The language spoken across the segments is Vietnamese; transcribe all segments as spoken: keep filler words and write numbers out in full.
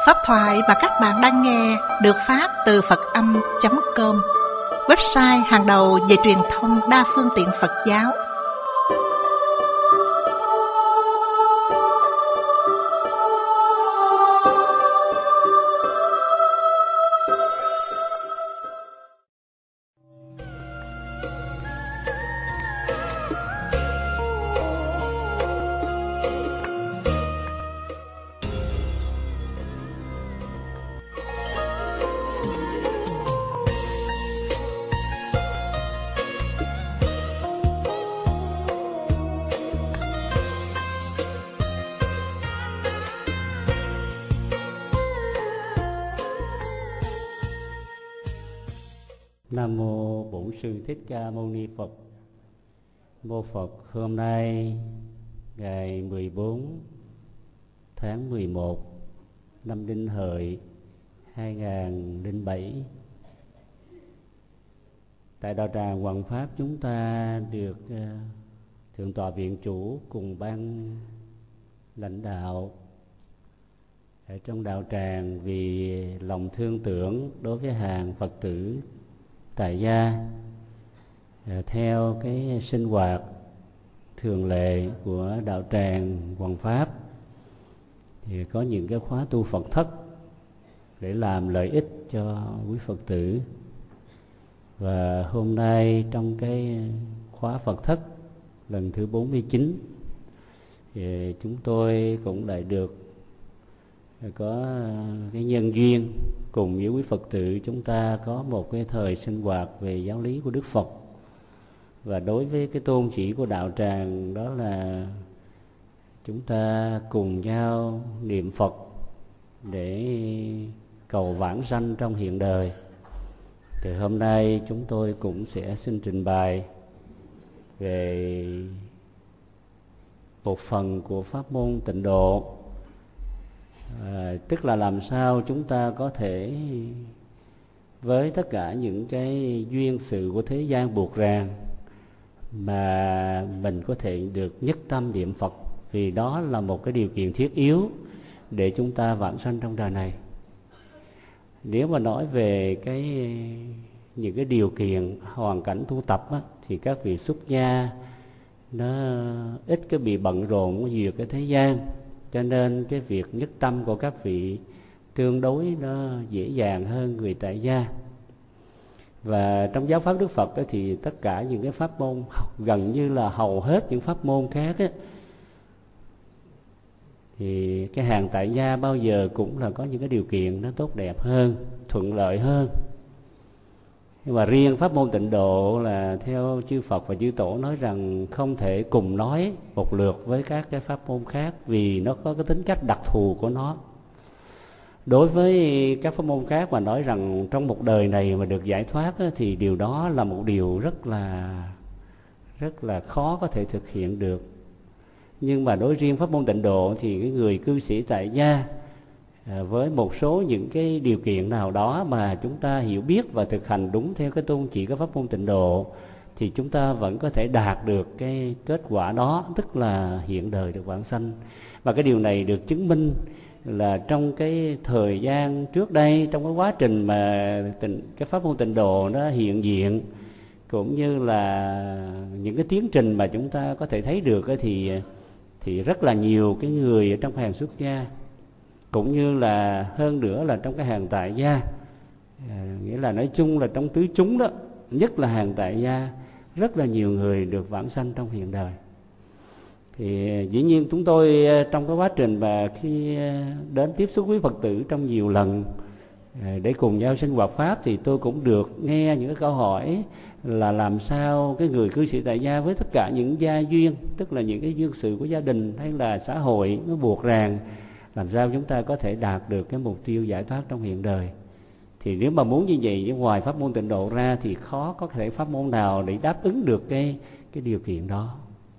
Pháp thoại mà các bạn đang nghe được phát từ Phật Âm chấm com, website hàng đầu về truyền thông đa phương tiện Phật giáo. Nam mô Bổn Sư Thích Ca Mâu Ni Phật. Mô Phật, hôm nay ngày mười bốn tháng mười một năm Đinh Hợi hai nghìn lẻ bảy, tại đạo tràng Hoằng Pháp chúng ta được uh, Thượng tọa Viện Chủ cùng ban lãnh đạo ở trong đạo tràng vì lòng thương tưởng đối với hàng Phật tử tại gia, theo cái sinh hoạt thường lệ của đạo tràng Hoằng Pháp thì có những cái khóa tu Phật thất để làm lợi ích cho quý Phật tử. Và hôm nay trong cái khóa Phật thất lần thứ bốn mươi chín thì chúng tôi cũng lại được có cái nhân duyên cùng với quý Phật tử chúng ta có một cái thời sinh hoạt về giáo lý của Đức Phật. Và đối với cái tôn chỉ của đạo tràng đó là chúng ta cùng nhau niệm Phật để cầu vãng sanh trong hiện đời. Thì hôm nay chúng tôi cũng sẽ xin trình bày về một phần của pháp môn tịnh độ. À, tức là làm sao chúng ta có thể với tất cả những cái duyên sự của thế gian buộc ràng mà mình có thể được nhất tâm niệm Phật, vì đó là một cái điều kiện thiết yếu để chúng ta vãng sanh trong đời này. Nếu mà nói về cái những cái điều kiện hoàn cảnh tu tập á, thì các vị xuất gia nó ít cái bị bận rộn với nhiều cái thế gian, cho nên cái việc nhất tâm của các vị tương đối nó dễ dàng hơn người tại gia. Và trong giáo pháp Đức Phật ấy, thì tất cả những cái pháp môn, gần như là hầu hết những pháp môn khác ấy, thì cái hàng tại gia bao giờ cũng là có những cái điều kiện nó tốt đẹp hơn, thuận lợi hơn. Nhưng mà riêng pháp môn tịnh độ là theo chư Phật và chư Tổ nói rằng không thể cùng nói một lượt với các cái pháp môn khác, vì nó có cái tính cách đặc thù của nó. Đối với các pháp môn khác mà nói rằng trong một đời này mà được giải thoát á, thì điều đó là một điều rất là rất là khó có thể thực hiện được. Nhưng mà đối riêng pháp môn tịnh độ thì cái người cư sĩ tại gia à, với một số những cái điều kiện nào đó mà chúng ta hiểu biết và thực hành đúng theo cái tôn chỉ của pháp môn tịnh độ, thì chúng ta vẫn có thể đạt được cái kết quả đó, tức là hiện đời được vãng sanh. Và cái điều này được chứng minh là trong cái thời gian trước đây, trong cái quá trình mà tịnh, cái pháp môn tịnh độ nó hiện diện, cũng như là những cái tiến trình mà chúng ta có thể thấy được ấy, thì thì rất là nhiều cái người ở trong hàng xuất gia, cũng như là hơn nữa là trong cái hàng tại gia, à, nghĩa là nói chung là trong tứ chúng đó, nhất là hàng tại gia, rất là nhiều người được vãng sanh trong hiện đời. Thì dĩ nhiên chúng tôi trong cái quá trình mà khi đến tiếp xúc với Phật tử trong nhiều lần để cùng nhau sinh hoạt pháp, thì tôi cũng được nghe những cái câu hỏi là làm sao cái người cư sĩ tại gia với tất cả những gia duyên, tức là những cái duyên sự của gia đình hay là xã hội nó buộc ràng, làm sao chúng ta có thể đạt được cái mục tiêu giải thoát trong hiện đời. Thì nếu mà muốn như vậy, ngoài pháp môn tịnh độ ra thì khó có thể pháp môn nào để đáp ứng được cái, cái điều kiện đó.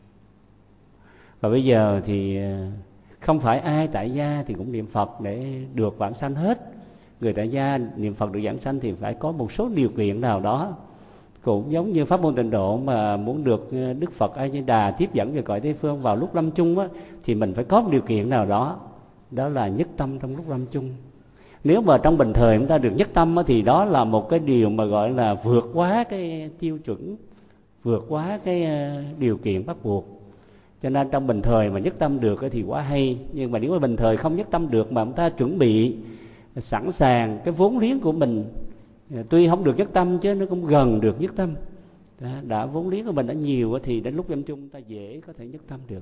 Và bây giờ thì không phải ai tại gia thì cũng niệm Phật để được vãng sanh hết. Người tại gia niệm Phật được vãng sanh thì phải có một số điều kiện nào đó. Cũng giống như pháp môn tịnh độ mà muốn được Đức Phật A Di Đà tiếp dẫn về cõi Tây Phương vào lúc lâm chung á, thì mình phải có một điều kiện nào đó, đó là nhất tâm trong lúc lâm chung. Nếu mà trong bình thời chúng ta được nhất tâm thì đó là một cái điều mà gọi là vượt quá cái tiêu chuẩn, vượt quá cái điều kiện bắt buộc. Cho nên trong bình thời mà nhất tâm được thì quá hay. Nhưng mà nếu mà bình thời không nhất tâm được mà chúng ta chuẩn bị sẵn sàng cái vốn liếng của mình, tuy không được nhất tâm chứ nó cũng gần được nhất tâm, đã, đã vốn liếng của mình đã nhiều thì đến lúc lâm chung ta dễ có thể nhất tâm được.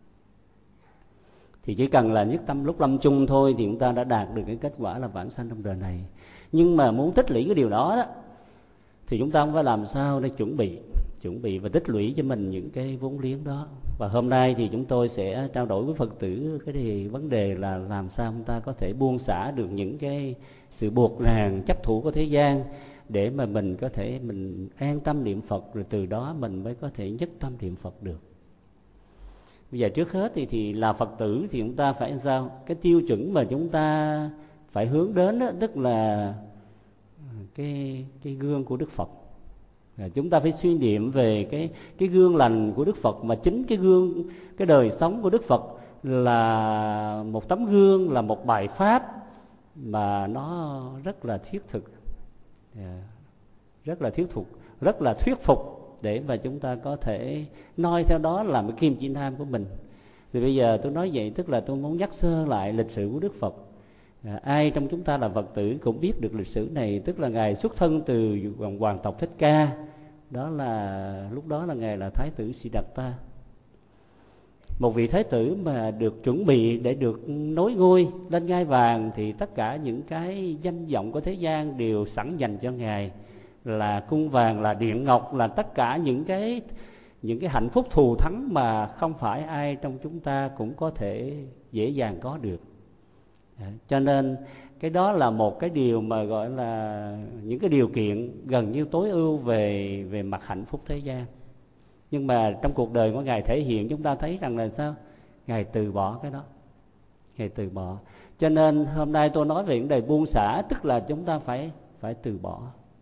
Thì chỉ cần là nhất tâm lúc lâm chung thôi thì chúng ta đã đạt được cái kết quả là vãng sanh trong đời này. Nhưng mà muốn tích lũy cái điều đó đó thì chúng ta không phải làm sao để chuẩn bị chuẩn bị và tích lũy cho mình những cái vốn liếng đó. Và hôm nay thì chúng tôi sẽ trao đổi với Phật tử cái thì vấn đề là làm sao chúng ta có thể buông xả được những cái sự buộc ràng chấp thủ của thế gian, để mà mình có thể mình an tâm niệm Phật, rồi từ đó mình mới có thể nhất tâm niệm Phật được. Bây giờ trước hết thì, thì là Phật tử thì chúng ta phải sao? Cái tiêu chuẩn mà chúng ta phải hướng đến đó, tức là cái, cái gương của Đức Phật. À, chúng ta phải suy niệm về cái, cái gương lành của Đức Phật, mà chính cái gương, cái đời sống của Đức Phật là một tấm gương, là một bài pháp mà nó rất là thiết thực, à, rất là thiết thực, rất là thuyết phục, để mà chúng ta có thể noi theo đó làm cái kim chỉ nam của mình. Thì bây giờ tôi nói vậy tức là tôi muốn nhắc sơ lại lịch sử của Đức Phật. À, ai trong chúng ta là Phật tử cũng biết được lịch sử này, tức là Ngài xuất thân từ hoàng tộc Thích Ca, đó là lúc đó là Ngài là Thái tử Siddhartha, một vị Thái tử mà được chuẩn bị để được nối ngôi lên ngai vàng, thì tất cả những cái danh vọng của thế gian đều sẵn dành cho Ngài, là cung vàng, là điện ngọc, là tất cả những cái những cái hạnh phúc thù thắng mà không phải ai trong chúng ta cũng có thể dễ dàng có được. Cho nên cái đó là một cái điều mà gọi là những cái điều kiện gần như tối ưu về về mặt hạnh phúc thế gian. Nhưng mà trong cuộc đời của Ngài thể hiện chúng ta thấy rằng là sao? Ngài từ bỏ cái đó. Ngài từ bỏ. Cho nên hôm nay tôi nói về vấn đề buông xả, tức là chúng ta phải phải từ bỏ.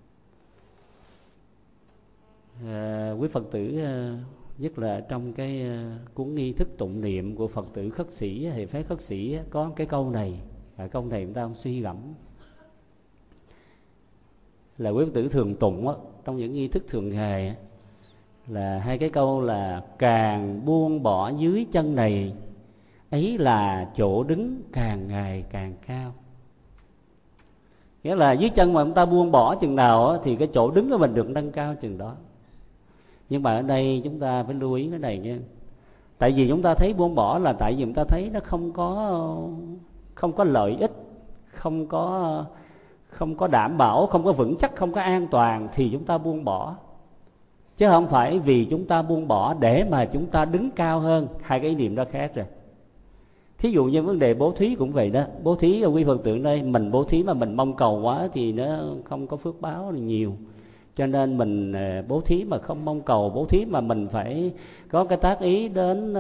À, quý Phật tử, nhất là trong cái cuốn nghi thức tụng niệm của Phật tử khất sĩ thì phái khất sĩ có cái câu này, à, câu này chúng ta không suy gẫm, là quý Phật tử thường tụng á, trong những nghi thức thường ngày, là hai cái câu là càng buông bỏ dưới chân này, ấy là chỗ đứng càng ngày càng cao. Nghĩa là dưới chân mà chúng ta buông bỏ chừng nào á, thì cái chỗ đứng của mình được nâng cao chừng đó. Nhưng mà ở đây chúng ta phải lưu ý cái này nha. Tại vì chúng ta thấy buông bỏ là tại vì chúng ta thấy nó không có không có lợi ích, không có không có đảm bảo, không có vững chắc, không có an toàn thì chúng ta buông bỏ. Chứ không phải vì chúng ta buông bỏ để mà chúng ta đứng cao hơn. Hai cái ý niệm đó khác rồi. Thí dụ như vấn đề bố thí cũng vậy đó. Bố thí ở quý Phật tử đây, mình bố thí mà mình mong cầu quá thì nó không có phước báo nhiều. Cho nên mình bố thí mà không mong cầu, bố thí mà mình phải có cái tác ý đến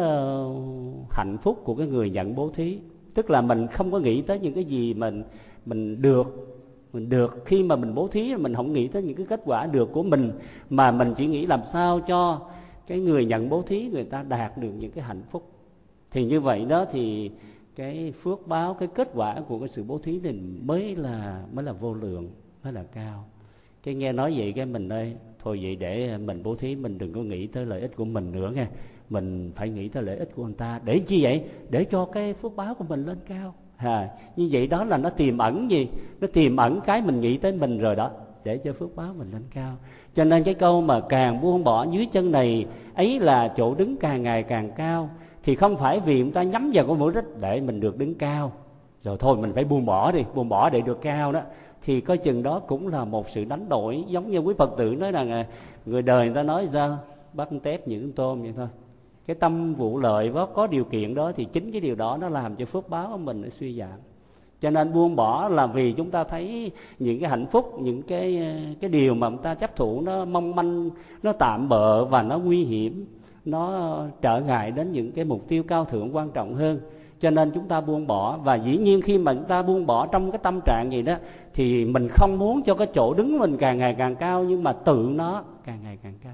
uh, hạnh phúc của cái người nhận bố thí. Tức là mình không có nghĩ tới những cái gì mình mình được mình được khi mà mình bố thí, mình không nghĩ tới những cái kết quả được của mình, mà mình chỉ nghĩ làm sao cho cái người nhận bố thí người ta đạt được những cái hạnh phúc. Thì như vậy đó thì cái phước báo, cái kết quả của cái sự bố thí này mới là mới là vô lượng, mới là cao. Cái nghe nói vậy cái mình ơi, thôi vậy để mình bố thí mình đừng có nghĩ tới lợi ích của mình nữa nghe, mình phải nghĩ tới lợi ích của người ta. Để chi vậy? Để cho cái phước báo của mình lên cao. À, như vậy đó là nó tiềm ẩn gì? Nó tiềm ẩn cái mình nghĩ tới mình rồi đó, để cho phước báo mình lên cao. Cho nên cái câu mà càng buông bỏ dưới chân này, ấy là chỗ đứng càng ngày càng cao, thì không phải vì người ta nhắm vào cái mục đích để mình được đứng cao, rồi thôi mình phải buông bỏ đi, buông bỏ để được cao đó. Thì coi chừng đó cũng là một sự đánh đổi. Giống như quý Phật tử nói rằng người đời người ta nói sao? Bắt tép những tôm vậy thôi. Cái tâm vụ lợi có, có điều kiện đó thì chính cái điều đó nó làm cho phước báo của mình nó suy giảm. Cho nên buông bỏ là vì chúng ta thấy những cái hạnh phúc, những cái cái điều mà chúng ta chấp thủ nó mong manh, nó tạm bợ và nó nguy hiểm, nó trở ngại đến những cái mục tiêu cao thượng quan trọng hơn. Cho nên chúng ta buông bỏ. Và dĩ nhiên khi mà chúng ta buông bỏ trong cái tâm trạng gì đó thì mình không muốn cho cái chỗ đứng mình càng ngày càng cao, nhưng mà tự nó càng ngày càng cao.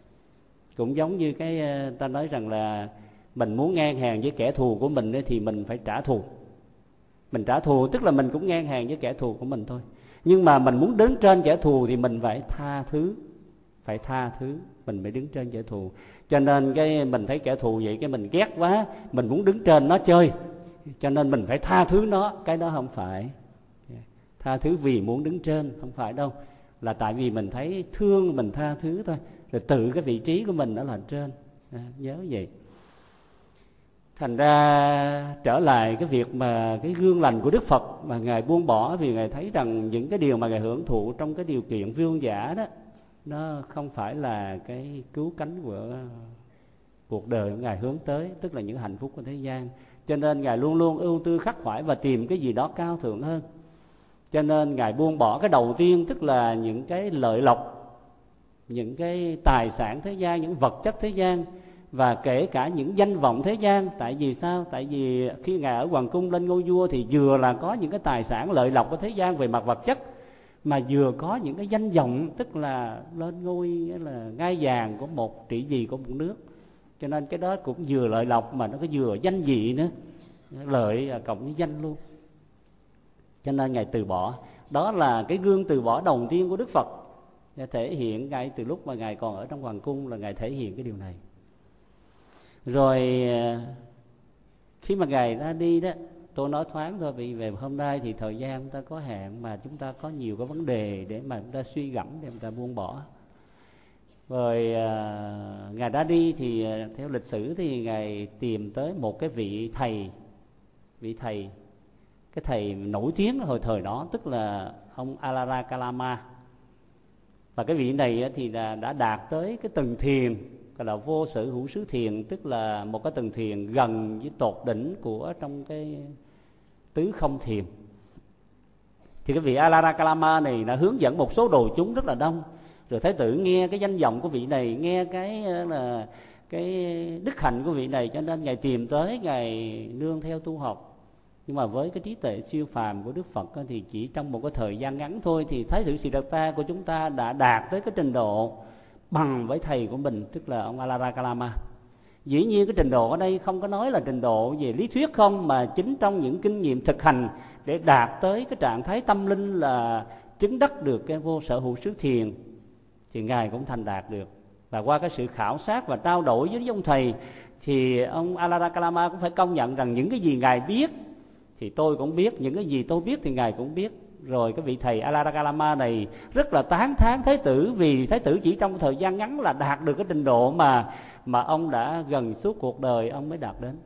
Cũng giống như cái ta nói rằng là mình muốn ngang hàng với kẻ thù của mình thì mình phải trả thù. Mình trả thù tức là mình cũng ngang hàng với kẻ thù của mình thôi. Nhưng mà mình muốn đứng trên kẻ thù thì mình phải tha thứ, phải tha thứ, mình mới đứng trên kẻ thù. Cho nên cái mình thấy kẻ thù vậy cái mình ghét quá, mình muốn đứng trên nó chơi, cho nên mình phải tha thứ nó. Cái đó không phải tha thứ vì muốn đứng trên, không phải đâu, là tại vì mình thấy thương mình tha thứ thôi. Rồi tự cái vị trí của mình đó là trên, à, nhớ vậy. Thành ra trở lại cái việc mà cái gương lành của Đức Phật mà Ngài buông bỏ, vì Ngài thấy rằng những cái điều mà Ngài hưởng thụ trong cái điều kiện vương giả đó, nó không phải là cái cứu cánh của cuộc đời của Ngài hướng tới, tức là những hạnh phúc của thế gian. Cho nên Ngài luôn luôn ưu tư khắc khoải và tìm cái gì đó cao thượng hơn. Cho nên Ngài buông bỏ cái đầu tiên, tức là những cái lợi lộc, những cái tài sản thế gian, những vật chất thế gian, và kể cả những danh vọng thế gian. Tại vì sao? Tại vì khi Ngài ở hoàng cung lên ngôi vua thì vừa là có những cái tài sản lợi lộc của thế gian về mặt vật chất, mà vừa có những cái danh vọng, tức là lên ngôi là ngai vàng của một trị vì của một nước. Cho nên cái đó cũng vừa lợi lộc mà nó có vừa danh vị nữa, lợi cộng với danh luôn. Cho nên Ngài từ bỏ. Đó là cái gương từ bỏ đầu tiên của Đức Phật, để thể hiện ngay từ lúc mà Ngài còn ở trong hoàng cung là Ngài thể hiện cái điều này. Rồi khi mà Ngài ra đi đó, tôi nói thoáng thôi vì về hôm nay thì thời gian chúng ta có hạn, mà chúng ta có nhiều cái vấn đề để mà chúng ta suy gẫm, để chúng ta buông bỏ. Rồi à, Ngài ra đi thì theo lịch sử thì Ngài tìm tới một cái vị thầy, vị thầy, cái thầy nổi tiếng hồi thời đó, tức là ông Alara Kalama. Và cái vị này thì là đã đạt tới cái tầng thiền gọi là vô sở hữu xứ thiền, tức là một cái tầng thiền gần với tột đỉnh của trong cái tứ không thiền. Thì cái vị Alara Kalama này đã hướng dẫn một số đồ chúng rất là đông. Rồi Thái tử nghe cái danh vọng của vị này, nghe cái là cái đức hạnh của vị này, cho nên Ngài tìm tới, Ngài nương theo tu học. Nhưng mà với cái trí tuệ siêu phàm của Đức Phật thì chỉ trong một cái thời gian ngắn thôi thì Thái tử Siddhartha của chúng ta đã đạt tới cái trình độ bằng với thầy của mình, tức là ông Alara Kalama. Dĩ nhiên cái trình độ ở đây không có nói là trình độ về lý thuyết không, mà chính trong những kinh nghiệm thực hành để đạt tới cái trạng thái tâm linh là chứng đắc được cái vô sở hữu xứ thiền thì Ngài cũng thành đạt được. Và qua cái sự khảo sát và trao đổi với ông thầy thì ông Alara Kalama cũng phải công nhận rằng những cái gì Ngài biết thì tôi cũng biết, những cái gì tôi biết thì Ngài cũng biết. Rồi cái vị thầy Alara Kalama này rất là tán thán Thái tử, vì Thái tử chỉ trong thời gian ngắn là đạt được cái trình độ mà mà ông đã gần suốt cuộc đời ông mới đạt đến.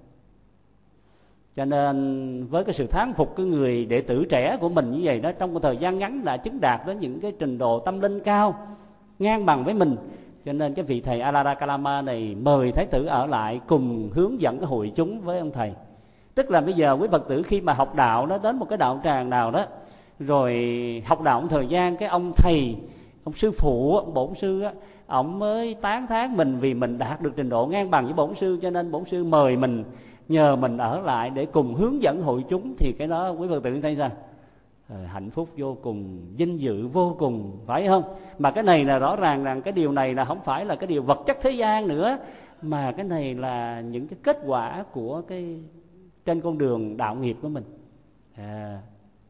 Cho nên với cái sự thán phục cái người đệ tử trẻ của mình như vậy đó, trong một thời gian ngắn đã chứng đạt đến những cái trình độ tâm linh cao ngang bằng với mình. Cho nên cái vị thầy Alara Kalama này mời Thái tử ở lại cùng hướng dẫn cái hội chúng với ông thầy. Tức là bây giờ quý Phật tử khi mà học đạo đó, đến một cái đạo tràng nào đó, rồi học đạo một thời gian, cái ông thầy, ông sư phụ, ông bổn sư á, ông mới tán thán mình vì mình đạt được trình độ ngang bằng với bổn sư, cho nên bổn sư mời mình, nhờ mình ở lại để cùng hướng dẫn hội chúng. Thì cái đó quý Phật tử thấy sao? À, hạnh phúc vô cùng, vinh dự vô cùng, phải không? Mà cái này là rõ ràng rằng cái điều này là không phải là cái điều vật chất thế gian nữa, mà cái này là những cái kết quả của cái trên con đường đạo nghiệp của mình. À,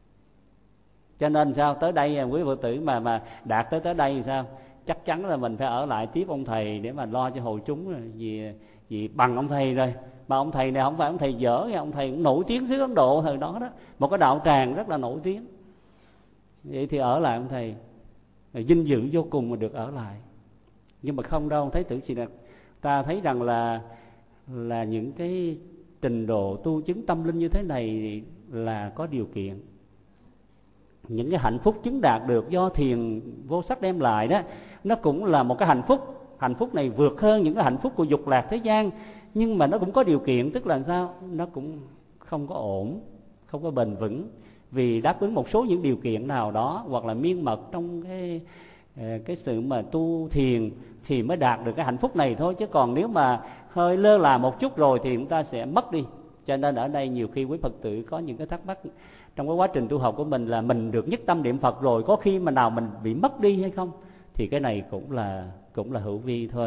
cho nên sao tới đây quý Phật tử mà mà đạt tới tới đây thì sao? Chắc chắn là mình phải ở lại tiếp ông thầy để mà lo cho hội chúng, vì vì bằng ông thầy rồi. Mà ông thầy này không phải ông thầy dở, ông thầy cũng nổi tiếng xứ Ấn Độ thời đó đó, một cái đạo tràng rất là nổi tiếng. Vậy thì ở lại ông thầy, vinh dự vô cùng mà được ở lại. Nhưng mà không đâu, Thái tử Siddhartha ta thấy rằng là là những cái trình độ tu chứng tâm linh như thế này là có điều kiện. Những cái hạnh phúc chứng đạt được do thiền vô sắc đem lại đó, nó cũng là một cái hạnh phúc. Hạnh phúc này vượt hơn những cái hạnh phúc của dục lạc thế gian, nhưng mà nó cũng có điều kiện. Tức là sao? Nó cũng không có ổn, không có bền vững, vì đáp ứng một số những điều kiện nào đó, hoặc là miên mật trong cái cái sự mà tu thiền thì mới đạt được cái hạnh phúc này thôi. Chứ còn nếu mà hơi lơ là một chút rồi thì chúng ta sẽ mất đi. Cho nên ở đây nhiều khi quý Phật tử có những cái thắc mắc trong cái quá trình tu học của mình là mình được nhất tâm niệm Phật rồi, có khi mà nào mình bị mất đi hay không? Thì cái này cũng là cũng là hữu vi thôi,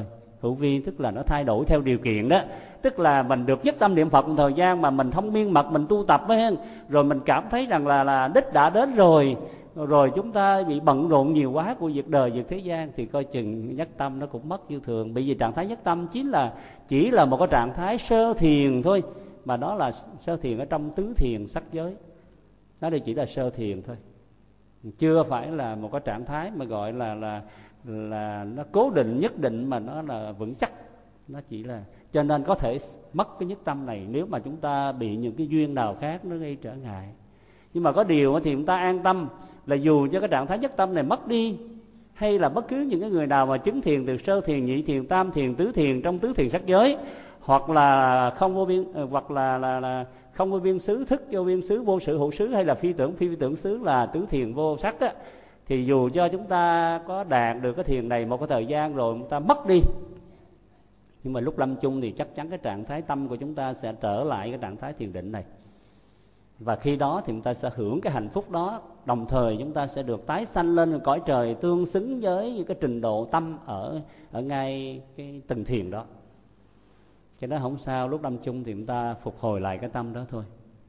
hữu vi tức là nó thay đổi theo điều kiện đó. Tức là mình được nhất tâm niệm Phật một thời gian mà mình không miên mật, mình tu tập ấy, rồi mình cảm thấy rằng là là đích đã đến rồi, rồi chúng ta bị bận rộn nhiều quá của việc đời, việc thế gian, thì coi chừng nhất tâm nó cũng mất như thường. Bởi vì trạng thái nhất tâm chính là chỉ là một cái trạng thái sơ thiền thôi, mà đó là sơ thiền ở trong tứ thiền sắc giới. Nó đây chỉ là sơ thiền thôi, chưa phải là một cái trạng thái mà gọi là là là nó cố định nhất định, mà nó là vững chắc. Nó chỉ là, cho nên có thể mất cái nhất tâm này nếu mà chúng ta bị những cái duyên nào khác nó gây trở ngại. Nhưng mà có điều thì chúng ta an tâm là dù cho cái trạng thái nhất tâm này mất đi, hay là bất cứ những cái người nào mà chứng thiền từ sơ thiền, nhị thiền, tam thiền, tứ thiền trong tứ thiền sắc giới, hoặc là không vô biên, hoặc là là, là không vô biên xứ, thức vô biên xứ, vô sự hữu xứ, hay là phi tưởng phi phi tưởng xứ là tứ thiền vô sắc á, thì dù cho chúng ta có đạt được cái thiền này một cái thời gian rồi chúng ta mất đi, nhưng mà lúc lâm chung thì chắc chắn cái trạng thái tâm của chúng ta sẽ trở lại cái trạng thái thiền định này. Và khi đó thì chúng ta sẽ hưởng cái hạnh phúc đó, đồng thời chúng ta sẽ được tái sanh lên cõi trời tương xứng với những cái trình độ tâm ở ở ngay cái từng thiền đó. Cho nên không sao, lúc lâm chung thì chúng ta phục hồi lại cái tâm đó thôi.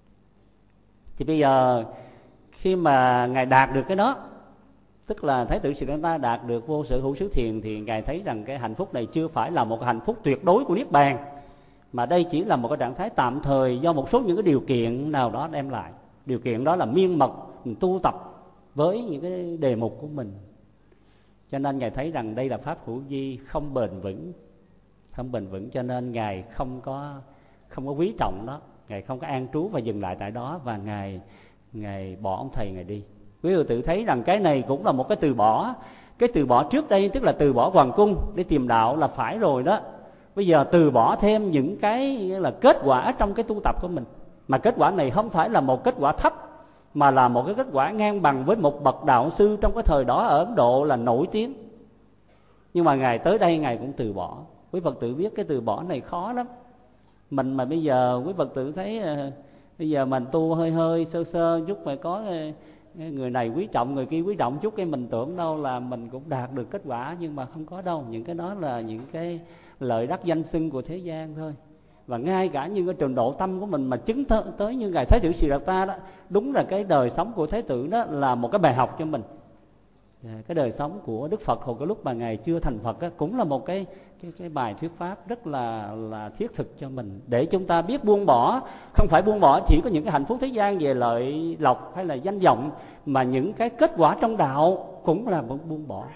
Thì bây giờ khi mà Ngài đạt được cái đó, tức là Thái tử Siddhartha đạt được vô sự hữu xứ thiền, thì Ngài thấy rằng cái hạnh phúc này chưa phải là một hạnh phúc tuyệt đối của Niết Bàn, mà đây chỉ là một cái trạng thái tạm thời do một số những cái điều kiện nào đó đem lại. Điều kiện đó là miên mật mình tu tập với những cái đề mục của mình. Cho nên Ngài thấy rằng đây là pháp hữu vi không bền vững, không bền vững, cho nên Ngài không có không có quý trọng nó, Ngài không có an trú và dừng lại tại đó, và Ngài Ngài bỏ ông thầy Ngài đi. Quý vị tự thấy rằng cái này cũng là một cái từ bỏ. Cái từ bỏ trước đây tức là từ bỏ hoàng cung để tìm đạo là phải rồi đó. Bây giờ từ bỏ thêm những cái là kết quả trong cái tu tập của mình, mà kết quả này không phải là một kết quả thấp, mà là một cái kết quả ngang bằng với một bậc đạo sư trong cái thời đó ở Ấn Độ là nổi tiếng. Nhưng mà Ngài tới đây Ngài cũng từ bỏ. Quý Phật tử biết cái từ bỏ này khó lắm. Mình mà bây giờ quý Phật tử thấy uh, bây giờ mình tu hơi hơi sơ sơ chút mà có uh, người này quý trọng, người kia quý trọng chút, cái mình tưởng đâu là mình cũng đạt được kết quả, nhưng mà không có đâu. Những cái đó là những cái lợi đắc danh xưng của thế gian thôi. Và ngay cả như cái trình độ tâm của mình mà chứng th- tới như Ngài Thái tử Siddhartha đó, đúng là cái đời sống của Thái tử đó là một cái bài học cho mình. Cái đời sống của Đức Phật hồi cái lúc mà Ngài chưa thành Phật đó, cũng là một cái, cái, cái bài thuyết pháp rất là, là thiết thực cho mình, để chúng ta biết buông bỏ. Không phải buông bỏ chỉ có những cái hạnh phúc thế gian về lợi lộc hay là danh vọng, mà những cái kết quả trong đạo cũng là một buông bỏ.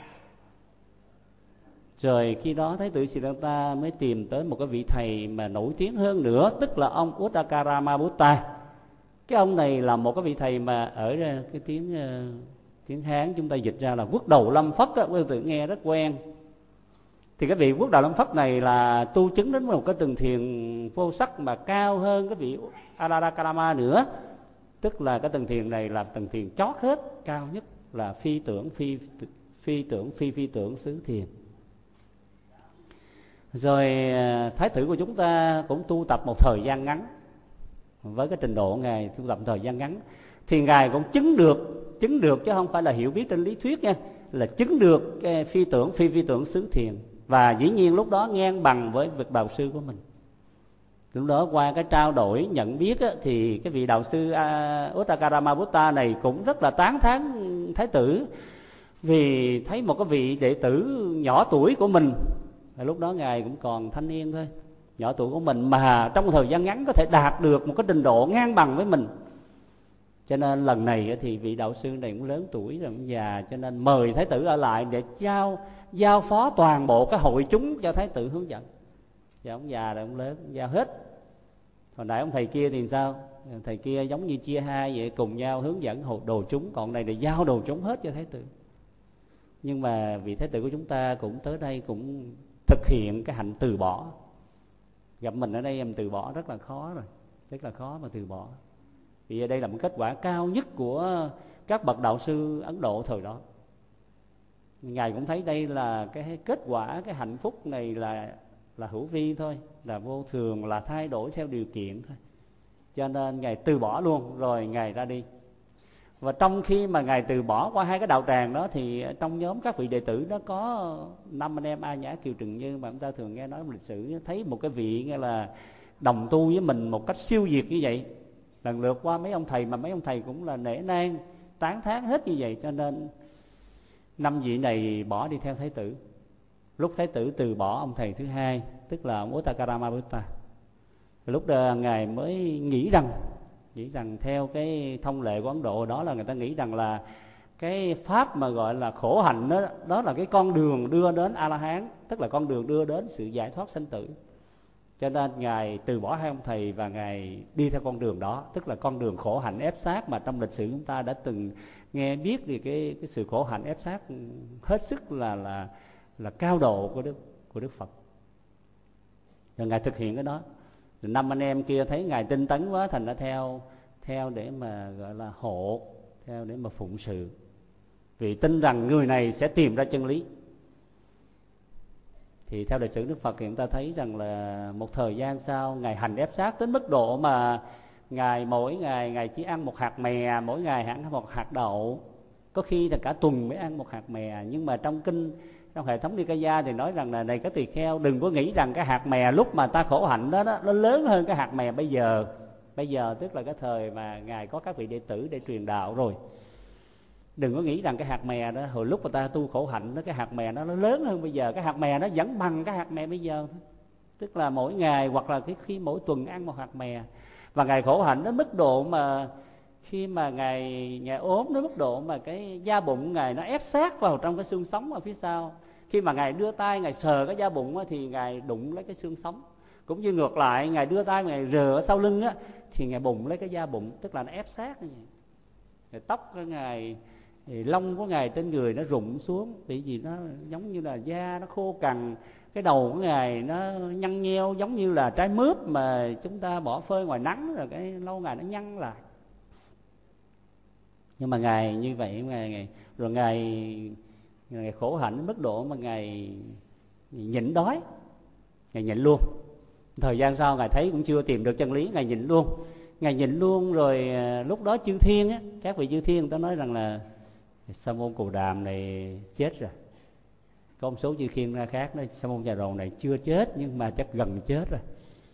Rồi khi đó Thái tử Siddhartha mới tìm tới một cái vị thầy mà nổi tiếng hơn nữa, tức là ông Uttakarama Buddha. Cái ông này là một cái vị thầy mà ở cái tiếng tiếng Hán chúng ta dịch ra là Quốc Đầu Lâm Phất á, quý vị nghe rất quen. Thì cái vị Quốc Đầu Lâm Phất này là tu chứng đến một cái tầng thiền vô sắc mà cao hơn cái vị Uttakarama nữa. Tức là cái tầng thiền này là tầng thiền chót hết, cao nhất là phi tưởng phi phi tưởng phi phi tưởng xứ thiền. Rồi Thái tử của chúng ta cũng tu tập một thời gian ngắn, với cái trình độ Ngài tu tập một thời gian ngắn thì Ngài cũng chứng được, chứng được chứ không phải là hiểu biết trên lý thuyết nha, là chứng được cái phi tưởng phi phi tưởng xứ thiền. Và dĩ nhiên lúc đó ngang bằng với vị đạo sư của mình. Lúc đó qua cái trao đổi nhận biết á, thì cái vị đạo sư uh, Uttakarama Buddha này cũng rất là tán thán Thái tử, vì thấy một cái vị đệ tử nhỏ tuổi của mình, lúc đó Ngài cũng còn thanh niên thôi, nhỏ tuổi của mình mà trong một thời gian ngắn có thể đạt được một cái trình độ ngang bằng với mình. Cho nên lần này thì vị đạo sư này cũng lớn tuổi rồi, cũng già, cho nên mời Thái tử ở lại để giao giao phó toàn bộ cái hội chúng cho Thái tử hướng dẫn. Và ông già rồi, ông lớn, ông giao hết. Hồi nãy ông thầy kia thì sao? Thầy kia giống như chia hai vậy, cùng nhau hướng dẫn hộ đồ chúng, còn này là giao đồ chúng hết cho Thái tử. Nhưng mà vị Thái tử của chúng ta cũng tới đây cũng thực hiện cái hạnh từ bỏ. Gặp mình ở đây em từ bỏ rất là khó rồi, rất là khó mà từ bỏ. Vì đây là một kết quả cao nhất của các bậc đạo sư Ấn Độ thời đó. Ngài cũng thấy đây là cái kết quả, cái hạnh phúc này là là hữu vi thôi, là vô thường, là thay đổi theo điều kiện thôi. Cho nên Ngài từ bỏ luôn, rồi Ngài ra đi. Và trong khi mà ngài từ bỏ qua hai cái đạo tràng đó, thì trong nhóm các vị đệ tử đó có năm anh em A Nhã Kiều Trừng Như mà chúng ta thường nghe nói trong lịch sử, thấy một cái vị nghe là đồng tu với mình một cách siêu việt như vậy, lần lượt qua mấy ông thầy mà mấy ông thầy cũng là nể nang tán thán hết như vậy, cho nên năm vị này bỏ đi theo Thái tử. Lúc Thái tử từ bỏ ông thầy thứ hai, tức là ông Ottakarama Buddha, lúc đó ngài mới nghĩ rằng nghĩ rằng theo cái thông lệ của Ấn Độ đó là người ta nghĩ rằng là cái pháp mà gọi là khổ hạnh đó, đó là cái con đường đưa đến A La Hán, tức là con đường đưa đến sự giải thoát sanh tử. Cho nên ngài từ bỏ hai ông thầy và ngài đi theo con đường đó, tức là con đường khổ hạnh ép sát mà trong lịch sử chúng ta đã từng nghe biết thì cái cái sự khổ hạnh ép sát hết sức là là là cao độ của Đức của Đức Phật. Rồi ngài thực hiện cái đó. Rồi năm anh em kia thấy ngài tinh tấn quá, thành đã theo theo để mà gọi là hộ, theo để mà phụng sự, vì tin rằng người này sẽ tìm ra chân lý. Thì theo lịch sử Đức Phật thì chúng ta thấy rằng là một thời gian sau, ngài hành ép sát đến mức độ mà ngài mỗi ngày ngài chỉ ăn một hạt mè, mỗi ngày ăn một hạt đậu, có khi là cả tuần mới ăn một hạt mè. Nhưng mà trong kinh, trong hệ thống Nikaya thì nói rằng là này các tỳ kheo, đừng có nghĩ rằng cái hạt mè lúc mà ta khổ hạnh đó, đó nó lớn hơn cái hạt mè bây giờ. Bây giờ tức là cái thời mà ngài có các vị đệ tử để truyền đạo rồi. Đừng có nghĩ rằng cái hạt mè đó hồi lúc mà ta tu khổ hạnh đó, cái hạt mè đó nó lớn hơn bây giờ. Cái hạt mè nó vẫn bằng cái hạt mè bây giờ thôi. Tức là mỗi ngày hoặc là cái khi mỗi tuần ăn một hạt mè. Và ngài khổ hạnh đến mức độ mà khi mà ngài ngài ốm đến mức độ mà cái da bụng ngài nó ép sát vào trong cái xương sống ở phía sau. Khi mà ngài đưa tay ngài sờ cái da bụng á, thì ngài đụng lấy cái xương sống. Cũng như ngược lại, ngài đưa tay ngài rờ ở sau lưng á, thì ngài bụng lấy cái da bụng, tức là nó ép sát như vậy. Rồi tóc của ngài, thì lông của ngài trên người nó rụng xuống, bởi vì nó giống như là da nó khô cằn. Cái đầu của ngài nó nhăn nheo giống như là trái mướp mà chúng ta bỏ phơi ngoài nắng rồi cái lâu ngày nó nhăn lại. Nhưng mà ngài như vậy, ngài, ngài rồi ngài, ngài khổ hạnh đến mức độ mà ngài nhịn đói, ngài nhịn luôn. Thời gian sau ngài thấy cũng chưa tìm được chân lý, ngài nhịn luôn, ngài nhịn luôn. Rồi lúc đó chư thiên á, các vị chư thiên người ta nói rằng là Sa môn Cù Đàm này chết rồi. Có một số chư thiên ra khác nói Sa môn Già Rầu này chưa chết nhưng mà chắc gần chết rồi.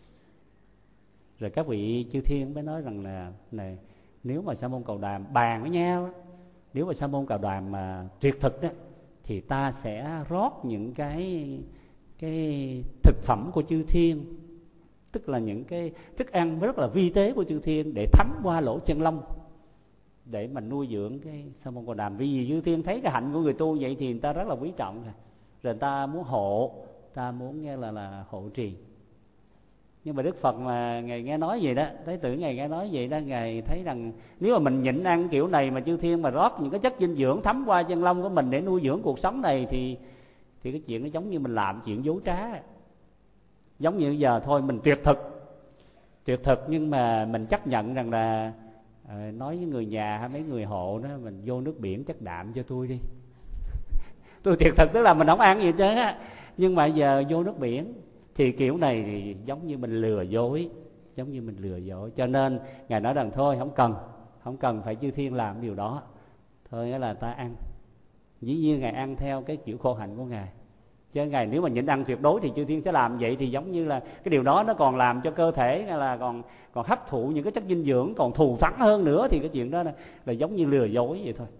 Rồi các vị chư thiên mới nói rằng là này, nếu mà Sa môn Cù Đàm bàn với nhau, nếu mà Sa môn Cù Đàm mà tuyệt thực đó, thì ta sẽ rót những cái cái thực phẩm của chư thiên, tức là những cái thức ăn rất là vi tế của chư thiên, để thấm qua lỗ chân lông để mà nuôi dưỡng cái Sa môn Cù Đàm. Vì chư thiên thấy cái hạnh của người tu vậy thì người ta rất là quý trọng rồi, rồi người ta muốn hộ, ta muốn nghe là là hộ trì. Nhưng mà Đức Phật mà ngài nghe nói vậy đó, Thái tử ngài nghe nói vậy đó, ngài thấy rằng nếu mà mình nhịn ăn kiểu này mà chư thiên mà rót những cái chất dinh dưỡng thấm qua chân lông của mình để nuôi dưỡng cuộc sống này, thì thì cái chuyện nó giống như mình làm chuyện dối trá. Giống như giờ thôi mình tuyệt thực, tuyệt thực nhưng mà mình chấp nhận rằng là à, nói với người nhà hay mấy người hộ đó, mình vô nước biển chất đạm cho tôi đi. Tôi tuyệt thực tức là mình không ăn gì chứ á, nhưng mà giờ vô nước biển thì kiểu này thì giống như mình lừa dối, giống như mình lừa dối. Cho nên ngài nói rằng thôi không cần, không cần phải chư thiên làm điều đó, thôi là ta ăn. Dĩ nhiên ngài ăn theo cái kiểu khổ hạnh của ngài, chứ ngài nếu mà nhịn ăn tuyệt đối thì chư thiên sẽ làm vậy, thì giống như là cái điều đó nó còn làm cho cơ thể là còn còn hấp thụ những cái chất dinh dưỡng, còn thù thắng hơn nữa, thì cái chuyện đó là, là giống như lừa dối vậy thôi.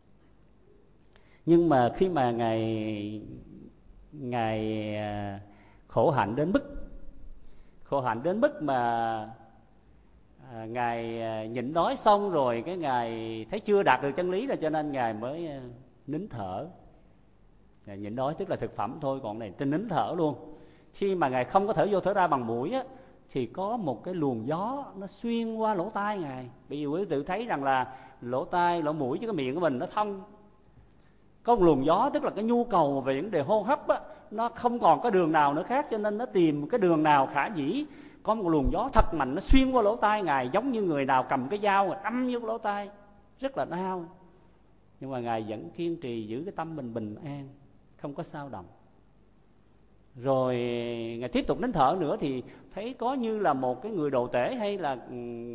Nhưng mà khi mà ngài ngài khổ hạnh đến mức khổ hạnh đến mức mà à, ngài nhịn đói xong rồi, cái ngài thấy chưa đạt được chân lý rồi, cho nên ngài mới nín thở. Ngài nhịn đói tức là thực phẩm thôi, còn này trên nín thở luôn. Khi mà ngài không có thở vô thở ra bằng mũi á, thì có một cái luồng gió nó xuyên qua lỗ tai ngài. Bởi vì quý tự thấy rằng là lỗ tai, lỗ mũi với cái miệng của mình nó thông, có một luồng gió, tức là cái nhu cầu về vấn đề hô hấp á, nó không còn có đường nào nữa khác, cho nên nó tìm cái đường nào khả dĩ. Có một luồng gió thật mạnh nó xuyên qua lỗ tai ngài, giống như người nào cầm cái dao rồi đâm vô lỗ tai, rất là đau. Nhưng mà ngài vẫn kiên trì giữ cái tâm mình bình an, không có sao động. Rồi ngài tiếp tục nín thở nữa, thì thấy có như là một cái người đồ tể hay là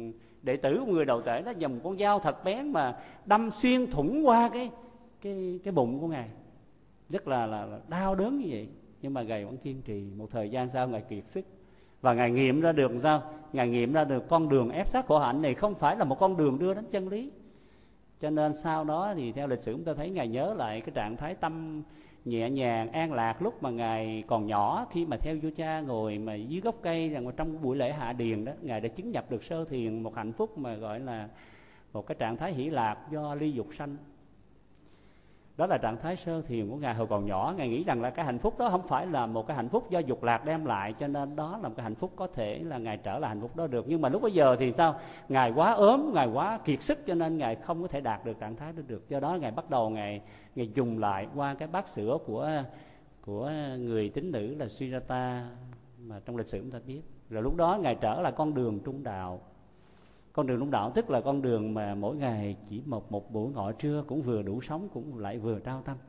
đệ tử của người đầu tể đó dùng con dao thật bén mà đâm xuyên thủng qua cái cái cái bụng của ngài, rất là, là, là đau đớn như vậy. Nhưng mà ngài vẫn kiên trì. Một thời gian sau ngài kiệt sức và ngài nghiệm ra được sao? Ngài nghiệm ra được con đường ép sát khổ hạnh này không phải là một con đường đưa đến chân lý. Cho nên sau đó thì theo lịch sử chúng ta thấy ngài nhớ lại cái trạng thái tâm nhẹ nhàng an lạc lúc mà ngài còn nhỏ, khi mà theo vua cha ngồi mà dưới gốc cây rằng trong buổi lễ hạ điền đó, ngài đã chứng nhập được sơ thiền, một hạnh phúc mà gọi là một cái trạng thái hỷ lạc do ly dục sanh. Đó là trạng thái sơ thiền của ngài hồi còn nhỏ. Ngài nghĩ rằng là cái hạnh phúc đó không phải là một cái hạnh phúc do dục lạc đem lại, cho nên đó là một cái hạnh phúc có thể là ngài trở lại hạnh phúc đó được. Nhưng mà lúc bấy giờ thì sao? Ngài quá ốm, ngài quá kiệt sức, cho nên ngài không có thể đạt được trạng thái đó được. Do đó ngài bắt đầu ngài ngài dùng lại qua cái bát sữa của của người tín nữ là Sujata mà trong lịch sử chúng ta biết. Rồi lúc đó ngài trở lại con đường trung đạo. Con đường trung đạo tức là con đường mà mỗi ngày chỉ một một buổi ngọ trưa cũng vừa đủ sống, cũng lại vừa trao tâm.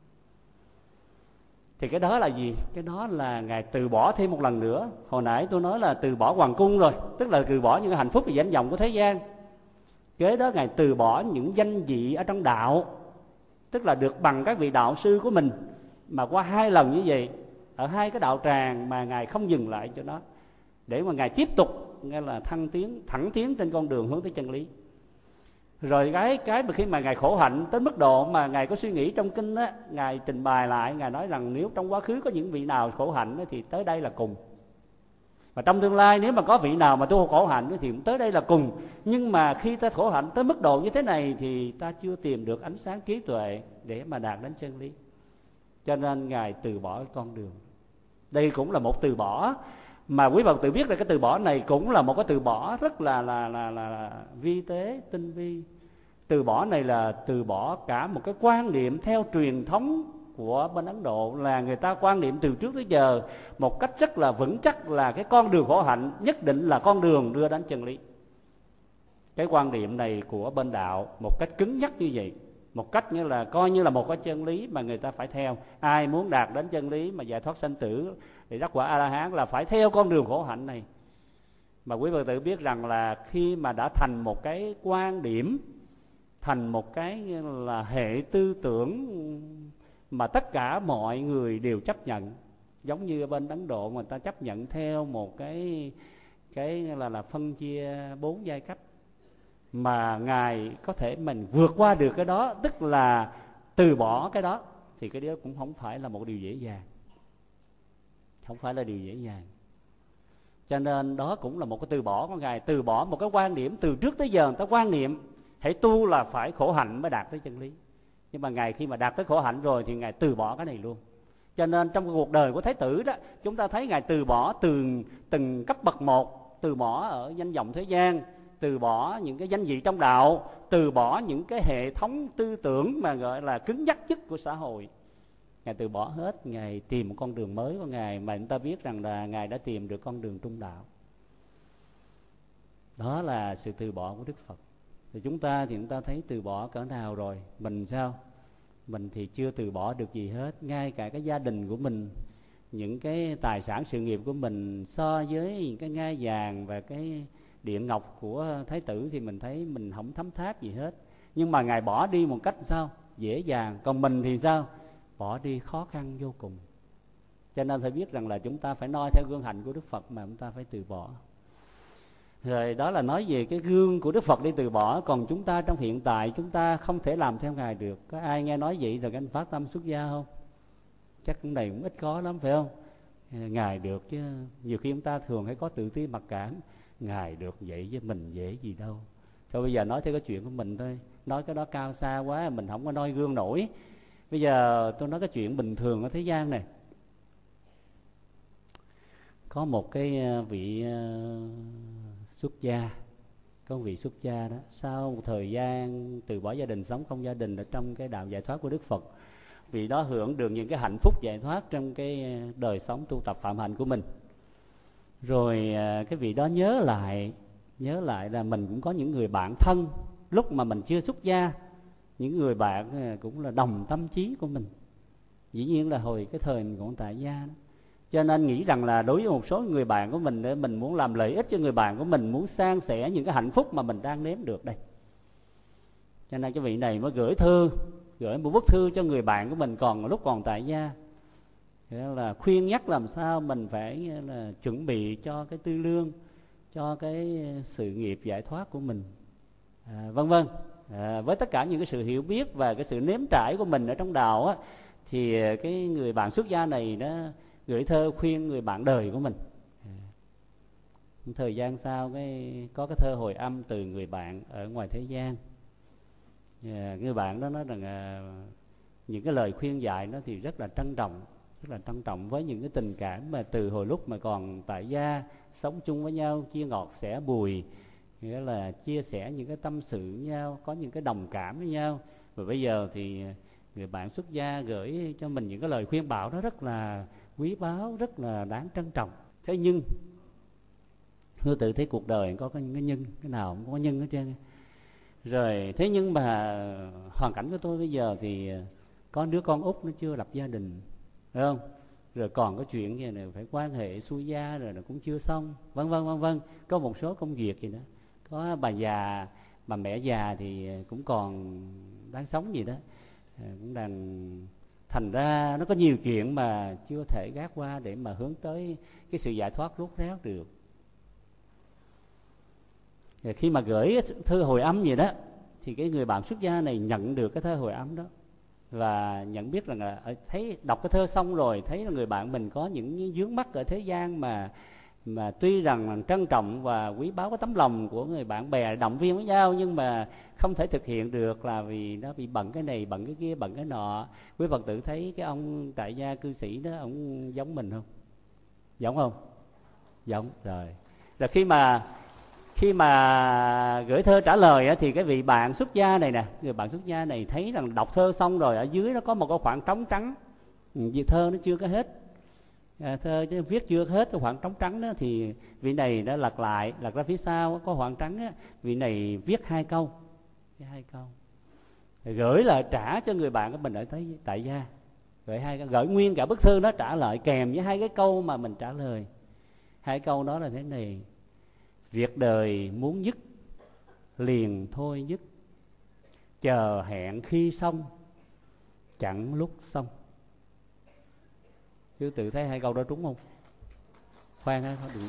Thì cái đó là gì? Cái đó là ngài từ bỏ thêm một lần nữa. Hồi nãy tôi nói là từ bỏ hoàng cung rồi, tức là từ bỏ những cái hạnh phúc và danh vọng của thế gian. Kế đó ngài từ bỏ những danh vị ở trong đạo, tức là được bằng các vị đạo sư của mình, mà qua hai lần như vậy ở hai cái đạo tràng mà ngài không dừng lại cho nó, để mà ngài tiếp tục nghe là thăng tiến, thẳng tiến trên con đường hướng tới chân lý. Rồi cái cái mà khi mà ngài khổ hạnh tới mức độ mà ngài có suy nghĩ trong kinh á, ngài trình bày lại, ngài nói rằng nếu trong quá khứ có những vị nào khổ hạnh á, thì tới đây là cùng. Và trong tương lai nếu mà có vị nào mà tu khổ hạnh á, thì cũng tới đây là cùng. Nhưng mà khi ta khổ hạnh tới mức độ như thế này thì ta chưa tìm được ánh sáng trí tuệ để mà đạt đến chân lý. Cho nên ngài từ bỏ con đường. Đây cũng là một từ bỏ mà quý Phật tử biết là cái từ bỏ này cũng là một cái từ bỏ rất là là là, là, là vi tế, tinh vi. Từ bỏ này là từ bỏ cả một cái quan niệm theo truyền thống của bên Ấn Độ, là người ta quan niệm từ trước tới giờ một cách rất là vững chắc là cái con đường khổ hạnh nhất định là con đường đưa đến chân lý. Cái quan niệm này của bên đạo một cách cứng nhắc như vậy, một cách như là coi như là một cái chân lý mà người ta phải theo. Ai muốn đạt đến chân lý mà giải thoát sanh tử thì đắc quả A-la-hán là phải theo con đường khổ hạnh này. Mà quý Phật tử biết rằng là khi mà đã thành một cái quan điểm, thành một cái là hệ tư tưởng mà tất cả mọi người đều chấp nhận, giống như ở bên Ấn Độ mà người ta chấp nhận theo một cái cái là là phân chia bốn giai cấp, mà ngài có thể mình vượt qua được cái đó, tức là từ bỏ cái đó, thì cái đó cũng không phải là một điều dễ dàng, không phải là điều dễ dàng. Cho nên đó cũng là một cái từ bỏ của ngài, từ bỏ một cái quan điểm từ trước tới giờ người ta quan niệm hãy tu là phải khổ hạnh mới đạt tới chân lý. Nhưng mà ngài khi mà đạt tới khổ hạnh rồi thì ngài từ bỏ cái này luôn. Cho nên trong cuộc đời của Thái tử đó, chúng ta thấy ngài từ bỏ từng từng cấp bậc một, từ bỏ ở danh vọng thế gian, từ bỏ những cái danh vị trong đạo, từ bỏ những cái hệ thống tư tưởng mà gọi là cứng nhắc nhất của xã hội. Ngài từ bỏ hết, ngài tìm một con đường mới của ngài, mà chúng ta biết rằng là ngài đã tìm được con đường trung đạo. Đó là sự từ bỏ của Đức Phật. Thì chúng ta thì chúng ta thấy từ bỏ cỡ nào rồi? Mình sao? Mình thì chưa từ bỏ được gì hết. Ngay cả cái gia đình của mình, những cái tài sản sự nghiệp của mình, so với những cái ngai vàng và cái điện ngọc của Thái tử thì mình thấy mình không thấm tháp gì hết. Nhưng mà ngài bỏ đi một cách sao? Dễ dàng. Còn mình thì sao? Bỏ đi khó khăn vô cùng. Cho nên phải biết rằng là chúng ta phải noi theo gương hạnh của Đức Phật mà chúng ta phải từ bỏ. Rồi đó là nói về cái gương của Đức Phật đi từ bỏ. Còn chúng ta trong hiện tại chúng ta không thể làm theo ngài được. Có ai nghe nói vậy rồi anh phát tâm xuất gia không? Chắc cái này cũng ít có lắm phải không? Ngài được chứ. Nhiều khi chúng ta thường hay có tự ti mặc cảm. Ngài được vậy với mình dễ gì đâu. Thôi bây giờ nói theo cái chuyện của mình thôi. Nói cái đó cao xa quá, mình không có noi gương nổi. Bây giờ tôi nói cái chuyện bình thường ở thế gian này. Có một cái vị xuất gia, có một vị xuất gia đó, sau một thời gian từ bỏ gia đình, sống không gia đình ở trong cái đạo giải thoát của Đức Phật, vị đó hưởng được những cái hạnh phúc giải thoát trong cái đời sống tu tập phạm hạnh của mình. Rồi cái vị đó nhớ lại, nhớ lại là mình cũng có những người bạn thân lúc mà mình chưa xuất gia, những người bạn cũng là đồng tâm trí của mình. Dĩ nhiên là hồi cái thời mình còn tại gia đó. Cho nên nghĩ rằng là đối với một số người bạn của mình, để mình muốn làm lợi ích cho người bạn của mình, muốn san sẻ những cái hạnh phúc mà mình đang nếm được đây. Cho nên cái vị này mới gửi thư, gửi một bức thư cho người bạn của mình còn lúc còn tại gia, là khuyên nhắc làm sao mình phải là chuẩn bị cho cái tư lương, cho cái sự nghiệp giải thoát của mình, à, vân vân. À, với tất cả những cái sự hiểu biết và cái sự nếm trải của mình ở trong đạo á, thì cái người bạn xuất gia này nó gửi thơ khuyên người bạn đời của mình. À, thời gian sau cái có cái thơ hồi âm từ người bạn ở ngoài thế gian. À, người bạn đó nói rằng à, những cái lời khuyên dạy nó thì rất là trân trọng, rất là trân trọng với những cái tình cảm mà từ hồi lúc mà còn tại gia sống chung với nhau, chia ngọt sẻ bùi, nghĩa là chia sẻ những cái tâm sự với nhau, có những cái đồng cảm với nhau. Và bây giờ thì người bạn xuất gia gửi cho mình những cái lời khuyên bảo đó rất là quý báu, rất là đáng trân trọng. Thế nhưng tôi tự thấy cuộc đời có cái nhân, cái nào cũng có nhân hết trơn. Rồi thế nhưng mà hoàn cảnh của tôi bây giờ thì có đứa con út nó chưa lập gia đình, phải không? Rồi còn có chuyện gì này phải quan hệ xuôi gia rồi nó cũng chưa xong, vân vân vân vân. Có một số công việc gì đó, có bà già, bà mẹ già thì cũng còn đang sống gì đó, cũng đang, thành ra nó có nhiều chuyện mà chưa thể gác qua để mà hướng tới cái sự giải thoát rốt ráo được. Rồi khi mà gửi thư hồi âm gì đó thì cái người bạn xuất gia này nhận được cái thơ hồi âm đó, và nhận biết rằng là thấy đọc cái thơ xong rồi thấy là người bạn mình có những vướng mắc ở thế gian mà mà tuy rằng trân trọng và quý báu cái tấm lòng của người bạn bè động viên với nhau, nhưng mà không thể thực hiện được là vì nó bị bận cái này, bận cái kia, bận cái nọ. Quý Phật tử thấy cái ông tại gia cư sĩ đó, ông giống mình không? Giống không? Giống. Rồi rồi khi mà khi mà gửi thơ trả lời á, thì cái vị bạn xuất gia này nè, người bạn xuất gia này thấy rằng đọc thơ xong rồi ở dưới nó có một cái khoảng trống trắng, vì thơ nó chưa có hết, à, thơ viết chưa hết, cái khoảng trống trắng đó, thì vị này đã lật lại, lật ra phía sau có khoảng trắng á, vị này viết hai câu, viết hai câu gửi lại trả cho người bạn của mình ở tới tại gia, gửi hai gửi nguyên cả bức thư nó trả lại kèm với hai cái câu mà mình trả lời. Hai câu đó là thế này: việc đời muốn dứt liền thôi dứt, chờ hẹn khi xong chẳng lúc xong. Chứ tự thấy hai câu đó trúng không? Khoan á, đừng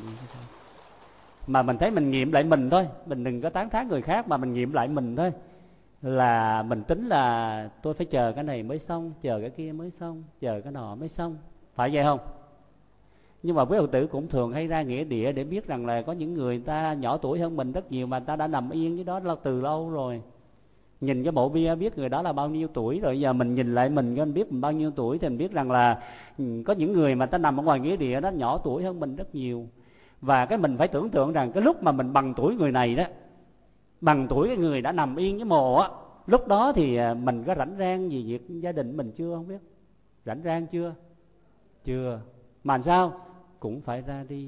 mà mình thấy mình nghiệm lại mình thôi, mình đừng có tán thán người khác mà mình nghiệm lại mình thôi. Là mình tính là tôi phải chờ cái này mới xong, chờ cái kia mới xong, chờ cái nọ mới xong, phải vậy không? Nhưng mà quý Phật tử cũng thường hay ra nghĩa địa để biết rằng là có những người ta nhỏ tuổi hơn mình rất nhiều mà người ta đã nằm yên với đó là từ lâu rồi. Nhìn cái bộ bia biết người đó là bao nhiêu tuổi rồi. Giờ mình nhìn lại mình, mình biết mình bao nhiêu tuổi thì mình biết rằng là có những người mà ta nằm ở ngoài nghĩa địa đó nhỏ tuổi hơn mình rất nhiều. Và cái mình phải tưởng tượng rằng cái lúc mà mình bằng tuổi người này đó, bằng tuổi cái người đã nằm yên với mồ á, lúc đó thì mình có rảnh rang gì việc gia đình mình chưa, không biết rảnh rang chưa? Chưa. Mà sao? Cũng phải ra đi.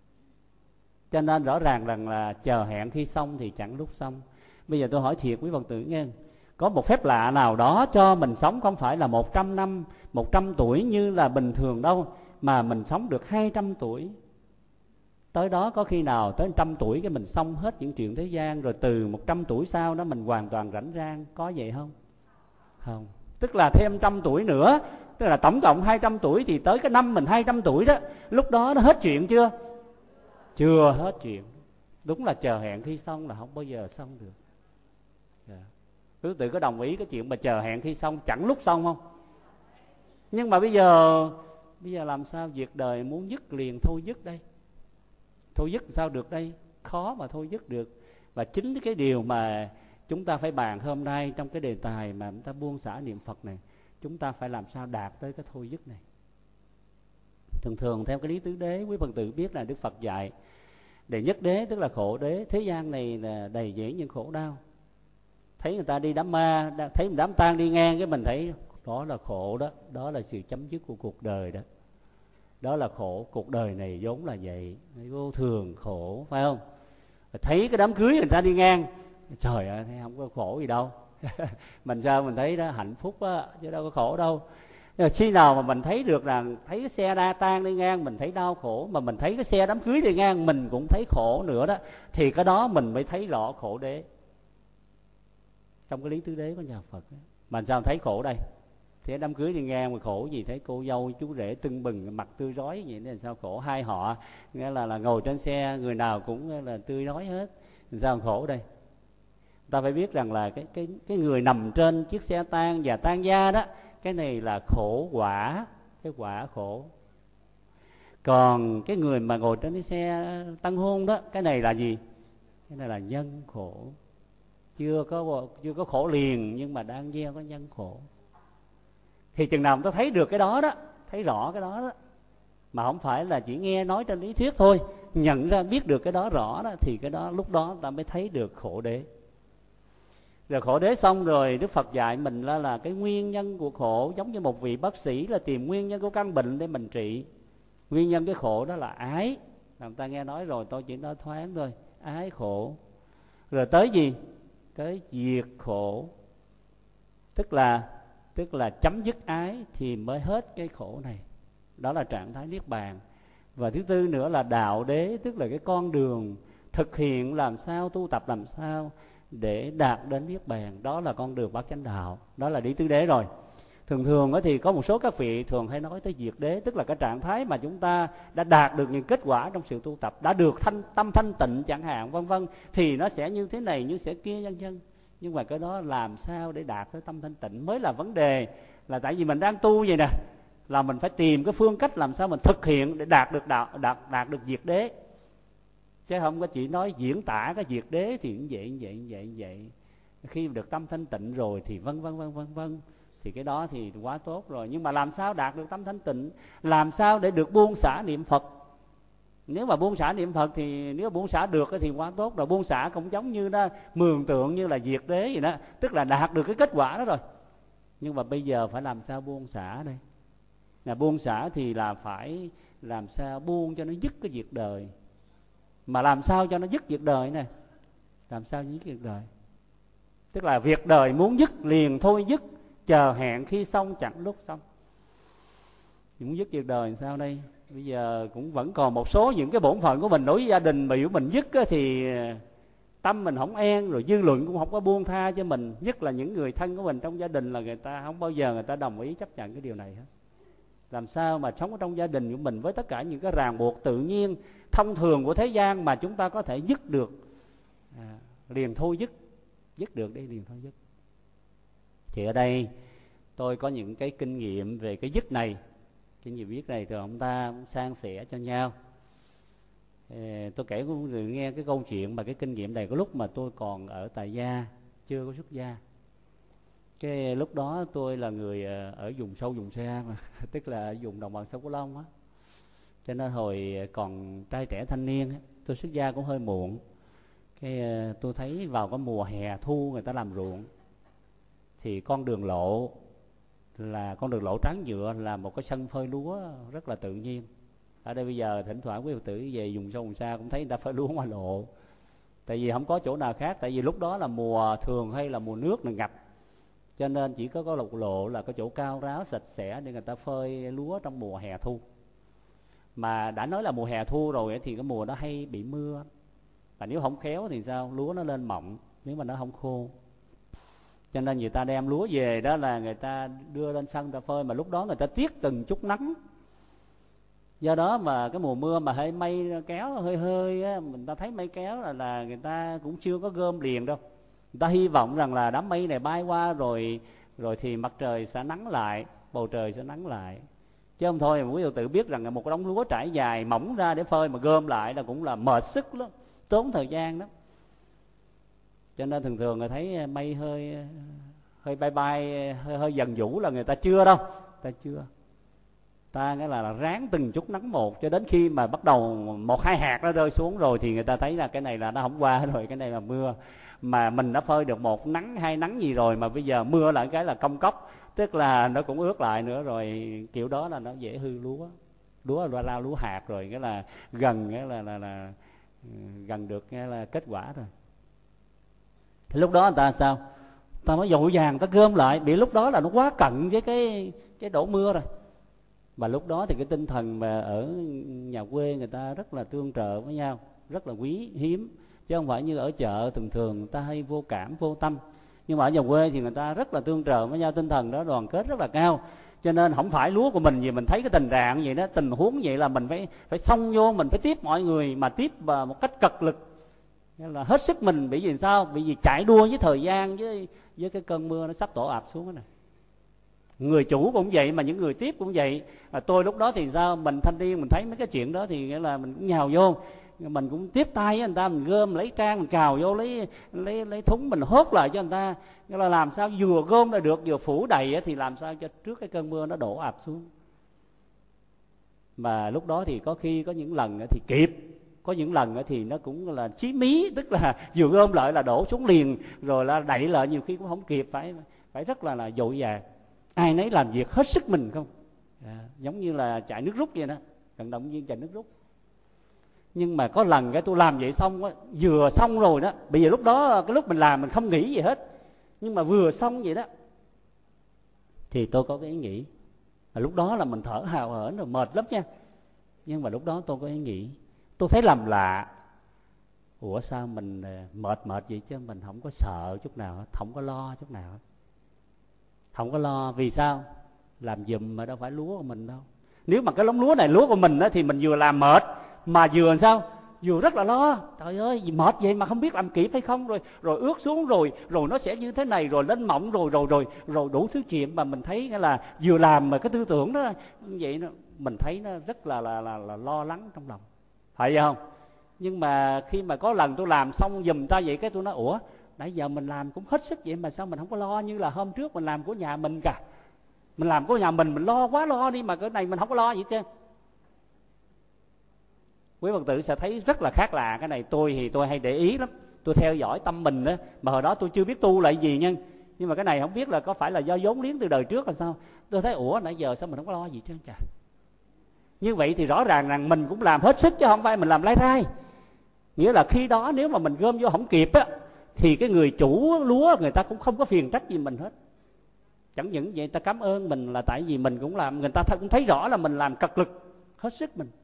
Cho nên rõ ràng rằng là chờ hẹn khi xong thì chẳng lúc xong. Bây giờ tôi hỏi thiệt quý Phật tử nghe, có một phép lạ nào đó cho mình sống không phải là một trăm năm, một trăm tuổi như là bình thường đâu, mà mình sống được hai trăm tuổi. Tới đó có khi nào tới trăm tuổi cái mình xong hết những chuyện thế gian, rồi từ một trăm tuổi sau đó mình hoàn toàn rảnh rang, có vậy không? Không. Tức là thêm trăm tuổi nữa, tức là tổng cộng hai trăm tuổi, thì tới cái năm mình hai trăm tuổi đó, lúc đó nó hết chuyện chưa? Chưa hết chuyện. Đúng là chờ hẹn khi xong là không bao giờ xong được. Yeah. Quý vị có đồng ý cái chuyện mà chờ hẹn khi xong chẳng lúc xong không? Nhưng mà bây giờ bây giờ làm sao việc đời muốn dứt liền thôi dứt đây? Thôi dứt sao được đây? Khó mà thôi dứt được. Và chính cái điều mà chúng ta phải bàn hôm nay trong cái đề tài mà chúng ta buông xả niệm Phật này, chúng ta phải làm sao đạt tới cái thôi dứt này. Thường thường theo cái lý tứ đế, quý Phật tử biết là Đức Phật dạy đệ nhất đế tức là khổ đế. Thế gian này là đầy dẫy những khổ đau. Thấy người ta đi đám ma, thấy đám tang đi ngang, cái mình thấy đó là khổ đó, đó là sự chấm dứt của cuộc đời đó. Đó là khổ, cuộc đời này vốn là vậy, vô thường khổ, phải không? Thấy cái đám cưới người ta đi ngang, trời ơi, thấy không có khổ gì đâu. Mình sao mình thấy đó hạnh phúc á, chứ đâu có khổ đâu. Rồi khi nào mà mình thấy được rằng thấy cái xe đa tang đi ngang mình thấy đau khổ, mà mình thấy cái xe đám cưới đi ngang mình cũng thấy khổ nữa đó, thì cái đó mình mới thấy rõ khổ đế. Trong cái lý tứ đế của nhà Phật đó. Mà sao thấy khổ đây? Thì đám cưới đi ngang mà khổ gì, thấy cô dâu chú rể tưng bừng mặt tươi rói vậy nên sao khổ. Hai họ nghĩa là là ngồi trên xe người nào cũng là tươi rói hết, sao khổ đây? Ta phải biết rằng là cái cái cái người nằm trên chiếc xe tang và tang gia đó, cái này là khổ quả, cái quả khổ. Còn cái người mà ngồi trên cái xe tân hôn đó, cái này là gì? Cái này là nhân khổ. Chưa có chưa có khổ liền nhưng mà đang gieo có nhân khổ. Thì chừng nào ta thấy được cái đó đó, thấy rõ cái đó đó, mà không phải là chỉ nghe nói trên lý thuyết thôi, nhận ra biết được cái đó rõ đó, thì cái đó lúc đó ta mới thấy được khổ đế. Rồi khổ đế xong rồi Đức Phật dạy mình là, là cái nguyên nhân của khổ, giống như một vị bác sĩ là tìm nguyên nhân của căn bệnh để mình trị. Nguyên nhân cái khổ đó là ái. Làm ta nghe nói rồi, tôi chỉ nói thoáng thôi. Ái khổ. Rồi tới gì? Tới diệt khổ. Tức là Tức là chấm dứt ái thì mới hết cái khổ này. Đó là trạng thái niết bàn. Và thứ tư nữa là đạo đế, tức là cái con đường thực hiện làm sao, tu tập làm sao để đạt đến niết bàn. Đó là con đường bát chánh đạo. Đó là lý tứ đế rồi. Thường thường thì có một số các vị thường hay nói tới diệt đế, tức là cái trạng thái mà chúng ta đã đạt được những kết quả trong sự tu tập, đã được thanh, tâm thanh tịnh chẳng hạn, vân vân, thì nó sẽ như thế này, như sẽ kia, vân vân. Nhưng mà cái đó làm sao để đạt tới tâm thanh tịnh mới là vấn đề. Là tại vì mình đang tu vậy nè, là mình phải tìm cái phương cách làm sao mình thực hiện để đạt được đạo, đạt, đạt được diệt đế. Chứ không có chỉ nói diễn tả cái diệt đế thì cũng vậy, vậy, vậy, vậy. Khi được tâm thanh tịnh rồi thì vân vân vân vân vân, thì cái đó thì quá tốt rồi. Nhưng mà làm sao đạt được tâm thanh tịnh? Làm sao để được buông xả niệm Phật? Nếu mà buông xả niệm Phật thì nếu buông xả được thì quá tốt rồi. Buông xả cũng giống như đó, mường tượng như là diệt đế vậy đó, tức là đạt được cái kết quả đó rồi. Nhưng mà bây giờ phải làm sao buông xả đây? Là buông xả thì là phải làm sao buông cho nó dứt cái việc đời. Mà làm sao cho nó dứt việc đời này? Làm sao dứt việc đời? Tức là việc đời muốn dứt liền thôi dứt, chờ hẹn khi xong chẳng lúc xong. Muốn dứt việc đời làm sao đây? Bây giờ cũng vẫn còn một số những cái bổn phận của mình đối với gia đình mà mình dứt thì tâm mình không an, rồi dư luận cũng không có buông tha cho mình. Nhất là những người thân của mình trong gia đình là người ta không bao giờ người ta đồng ý chấp nhận cái điều này hết. Làm sao mà sống ở trong gia đình của mình với tất cả những cái ràng buộc tự nhiên thông thường của thế gian mà chúng ta có thể dứt được, à, liền thôi dứt, dứt được đi liền thôi dứt. Thì ở đây tôi có những cái kinh nghiệm về cái dứt này, kinh nghiệm viết này rồi ông ta san sẻ cho nhau. Ê, tôi kể với người nghe cái câu chuyện mà cái kinh nghiệm này có lúc mà tôi còn ở tại gia, chưa có xuất gia. Cái lúc đó tôi là người ở vùng sâu vùng xa mà tức là ở vùng đồng bằng sông Cửu Long á, cho nên hồi còn trai trẻ thanh niên á, tôi xuất gia cũng hơi muộn. Cái tôi thấy vào cái mùa hè thu người ta làm ruộng thì con đường lộ là con đường lộ trắng nhựa là một cái sân phơi lúa rất là tự nhiên. Ở đây bây giờ thỉnh thoảng quý Phật tử về vùng sâu vùng xa cũng thấy người ta phơi lúa ngoài lộ, tại vì không có chỗ nào khác. Tại vì lúc đó là mùa thường hay là mùa nước là ngập, cho nên chỉ có có lục lộ là cái chỗ cao ráo sạch sẽ để người ta phơi lúa trong mùa hè thu. Mà đã nói là mùa hè thu rồi thì cái mùa đó hay bị mưa, và nếu không khéo thì sao, lúa nó lên mọng nếu mà nó không khô. Cho nên người ta đem lúa về đó là người ta đưa lên sân ta phơi, mà lúc đó người ta tiếc từng chút nắng. Do đó mà cái mùa mưa mà hơi mây kéo hơi hơi á, mình ta thấy mây kéo là, là người ta cũng chưa có gom liền đâu. Người ta hy vọng rằng là đám mây này bay qua rồi rồi thì mặt trời sẽ nắng lại, bầu trời sẽ nắng lại. Chứ không thôi mà quý vị tự biết rằng một cái đống lúa trải dài mỏng ra để phơi mà gom lại là cũng là mệt sức lắm, tốn thời gian đó. Cho nên thường thường người thấy mây hơi hơi bay bay hơi, hơi dần vũ là người ta chưa đâu, ta chưa. Ta nghĩa là, là ráng từng chút nắng một cho đến khi mà bắt đầu một hai hạt nó rơi xuống rồi thì người ta thấy là cái này là nó không qua rồi, cái này là mưa. Mà mình đã phơi được một nắng hai nắng gì rồi mà bây giờ mưa lại cái là công cốc, tức là nó cũng ướt lại nữa rồi, kiểu đó là nó dễ hư lúa. Lúa là lao lúa hạt rồi, cái là gần cái là, là là gần được cái là kết quả rồi. Thì lúc đó người ta sao? Ta mới vội vàng ta gom lại, bị lúc đó là nó quá cận với cái cái đổ mưa rồi. Và lúc đó thì cái tinh thần mà ở nhà quê người ta rất là tương trợ với nhau, rất là quý hiếm, chứ không phải như ở chợ thường thường người ta hay vô cảm vô tâm. Nhưng mà ở nhà quê thì người ta rất là tương trợ với nhau, tinh thần đó đoàn kết rất là cao. Cho nên không phải lúa của mình gì mình thấy cái tình trạng vậy đó, tình huống vậy là mình phải phải xông vô, mình phải tiếp mọi người, mà tiếp vào một cách cật lực, nên là hết sức mình. Bởi vì sao? Bởi vì chạy đua với thời gian, với với cái cơn mưa nó sắp đổ ập xuống đó này. Người chủ cũng vậy, mà những người tiếp cũng vậy. À, tôi lúc đó thì sao? Mình thanh niên mình thấy mấy cái chuyện đó thì nghĩa là mình cũng nhào vô, mình cũng tiếp tay với người ta, mình gom lấy trang mình cào vô, lấy lấy lấy thúng mình hốt lại cho người ta. Nghĩa là làm sao vừa gom ra được vừa phủ đầy thì làm sao cho trước cái cơn mưa nó đổ ập xuống. Mà lúc đó thì có khi có những lần thì kịp, có những lần thì nó cũng là chí mí, tức là vừa gom lại là đổ xuống liền, rồi là đẩy lại, nhiều khi cũng không kịp, phải phải rất là là vội vàng. Ai nấy làm việc hết sức mình không, à, giống như là chạy nước rút vậy đó, vận động viên chạy nước rút. Nhưng mà có lần cái tôi làm vậy xong á, vừa xong rồi đó, bây giờ lúc đó cái lúc mình làm mình không nghĩ gì hết, nhưng mà vừa xong vậy đó thì tôi có cái ý nghĩ, và lúc đó là mình thở hào hển rồi mệt lắm nha. Nhưng mà lúc đó tôi có ý nghĩ, tôi thấy làm lạ, ủa sao mình mệt mệt vậy chứ mình không có sợ chút nào hết, không có lo chút nào hết. Không có lo, vì sao? Làm giùm mà đâu phải lúa của mình đâu. Nếu mà cái lống lúa này lúa của mình đó, thì mình vừa làm mệt, mà vừa làm sao? Vừa rất là lo. Trời ơi, gì mệt vậy mà không biết làm kịp hay không, rồi rồi ướt xuống, rồi rồi nó sẽ như thế này, rồi lên mỏng, rồi rồi rồi rồi đủ thứ chuyện mà mình thấy nghĩa là vừa làm mà cái tư tưởng đó vậy, nó mình thấy nó rất là là là, là lo lắng trong lòng, phải vậy không? Nhưng mà khi mà có lần tôi làm xong giùm ta vậy, cái tôi nói ủa, nãy giờ mình làm cũng hết sức vậy mà sao mình không có lo như là hôm trước mình làm của nhà mình cả. Mình làm của nhà mình mình lo quá lo đi, mà cái này mình không có lo gì chứ. Quý Phật tử sẽ thấy rất là khác lạ. Cái này tôi thì tôi hay để ý lắm, tôi theo dõi tâm mình đó, mà hồi đó tôi chưa biết tu là gì nha. Nhưng mà cái này không biết là có phải là do vốn liếng từ đời trước hay sao, tôi thấy ủa nãy giờ sao mình không có lo gì chứ chà. Như vậy thì rõ ràng rằng mình cũng làm hết sức chứ không phải mình làm lai rai. Nghĩa là khi đó nếu mà mình gom vô không kịp á, thì cái người chủ lúa người ta cũng không có phiền trách gì mình hết. Chẳng những vậy ta cảm ơn mình là tại vì mình cũng làm, người ta cũng thấy rõ là mình làm cật lực hết sức mình.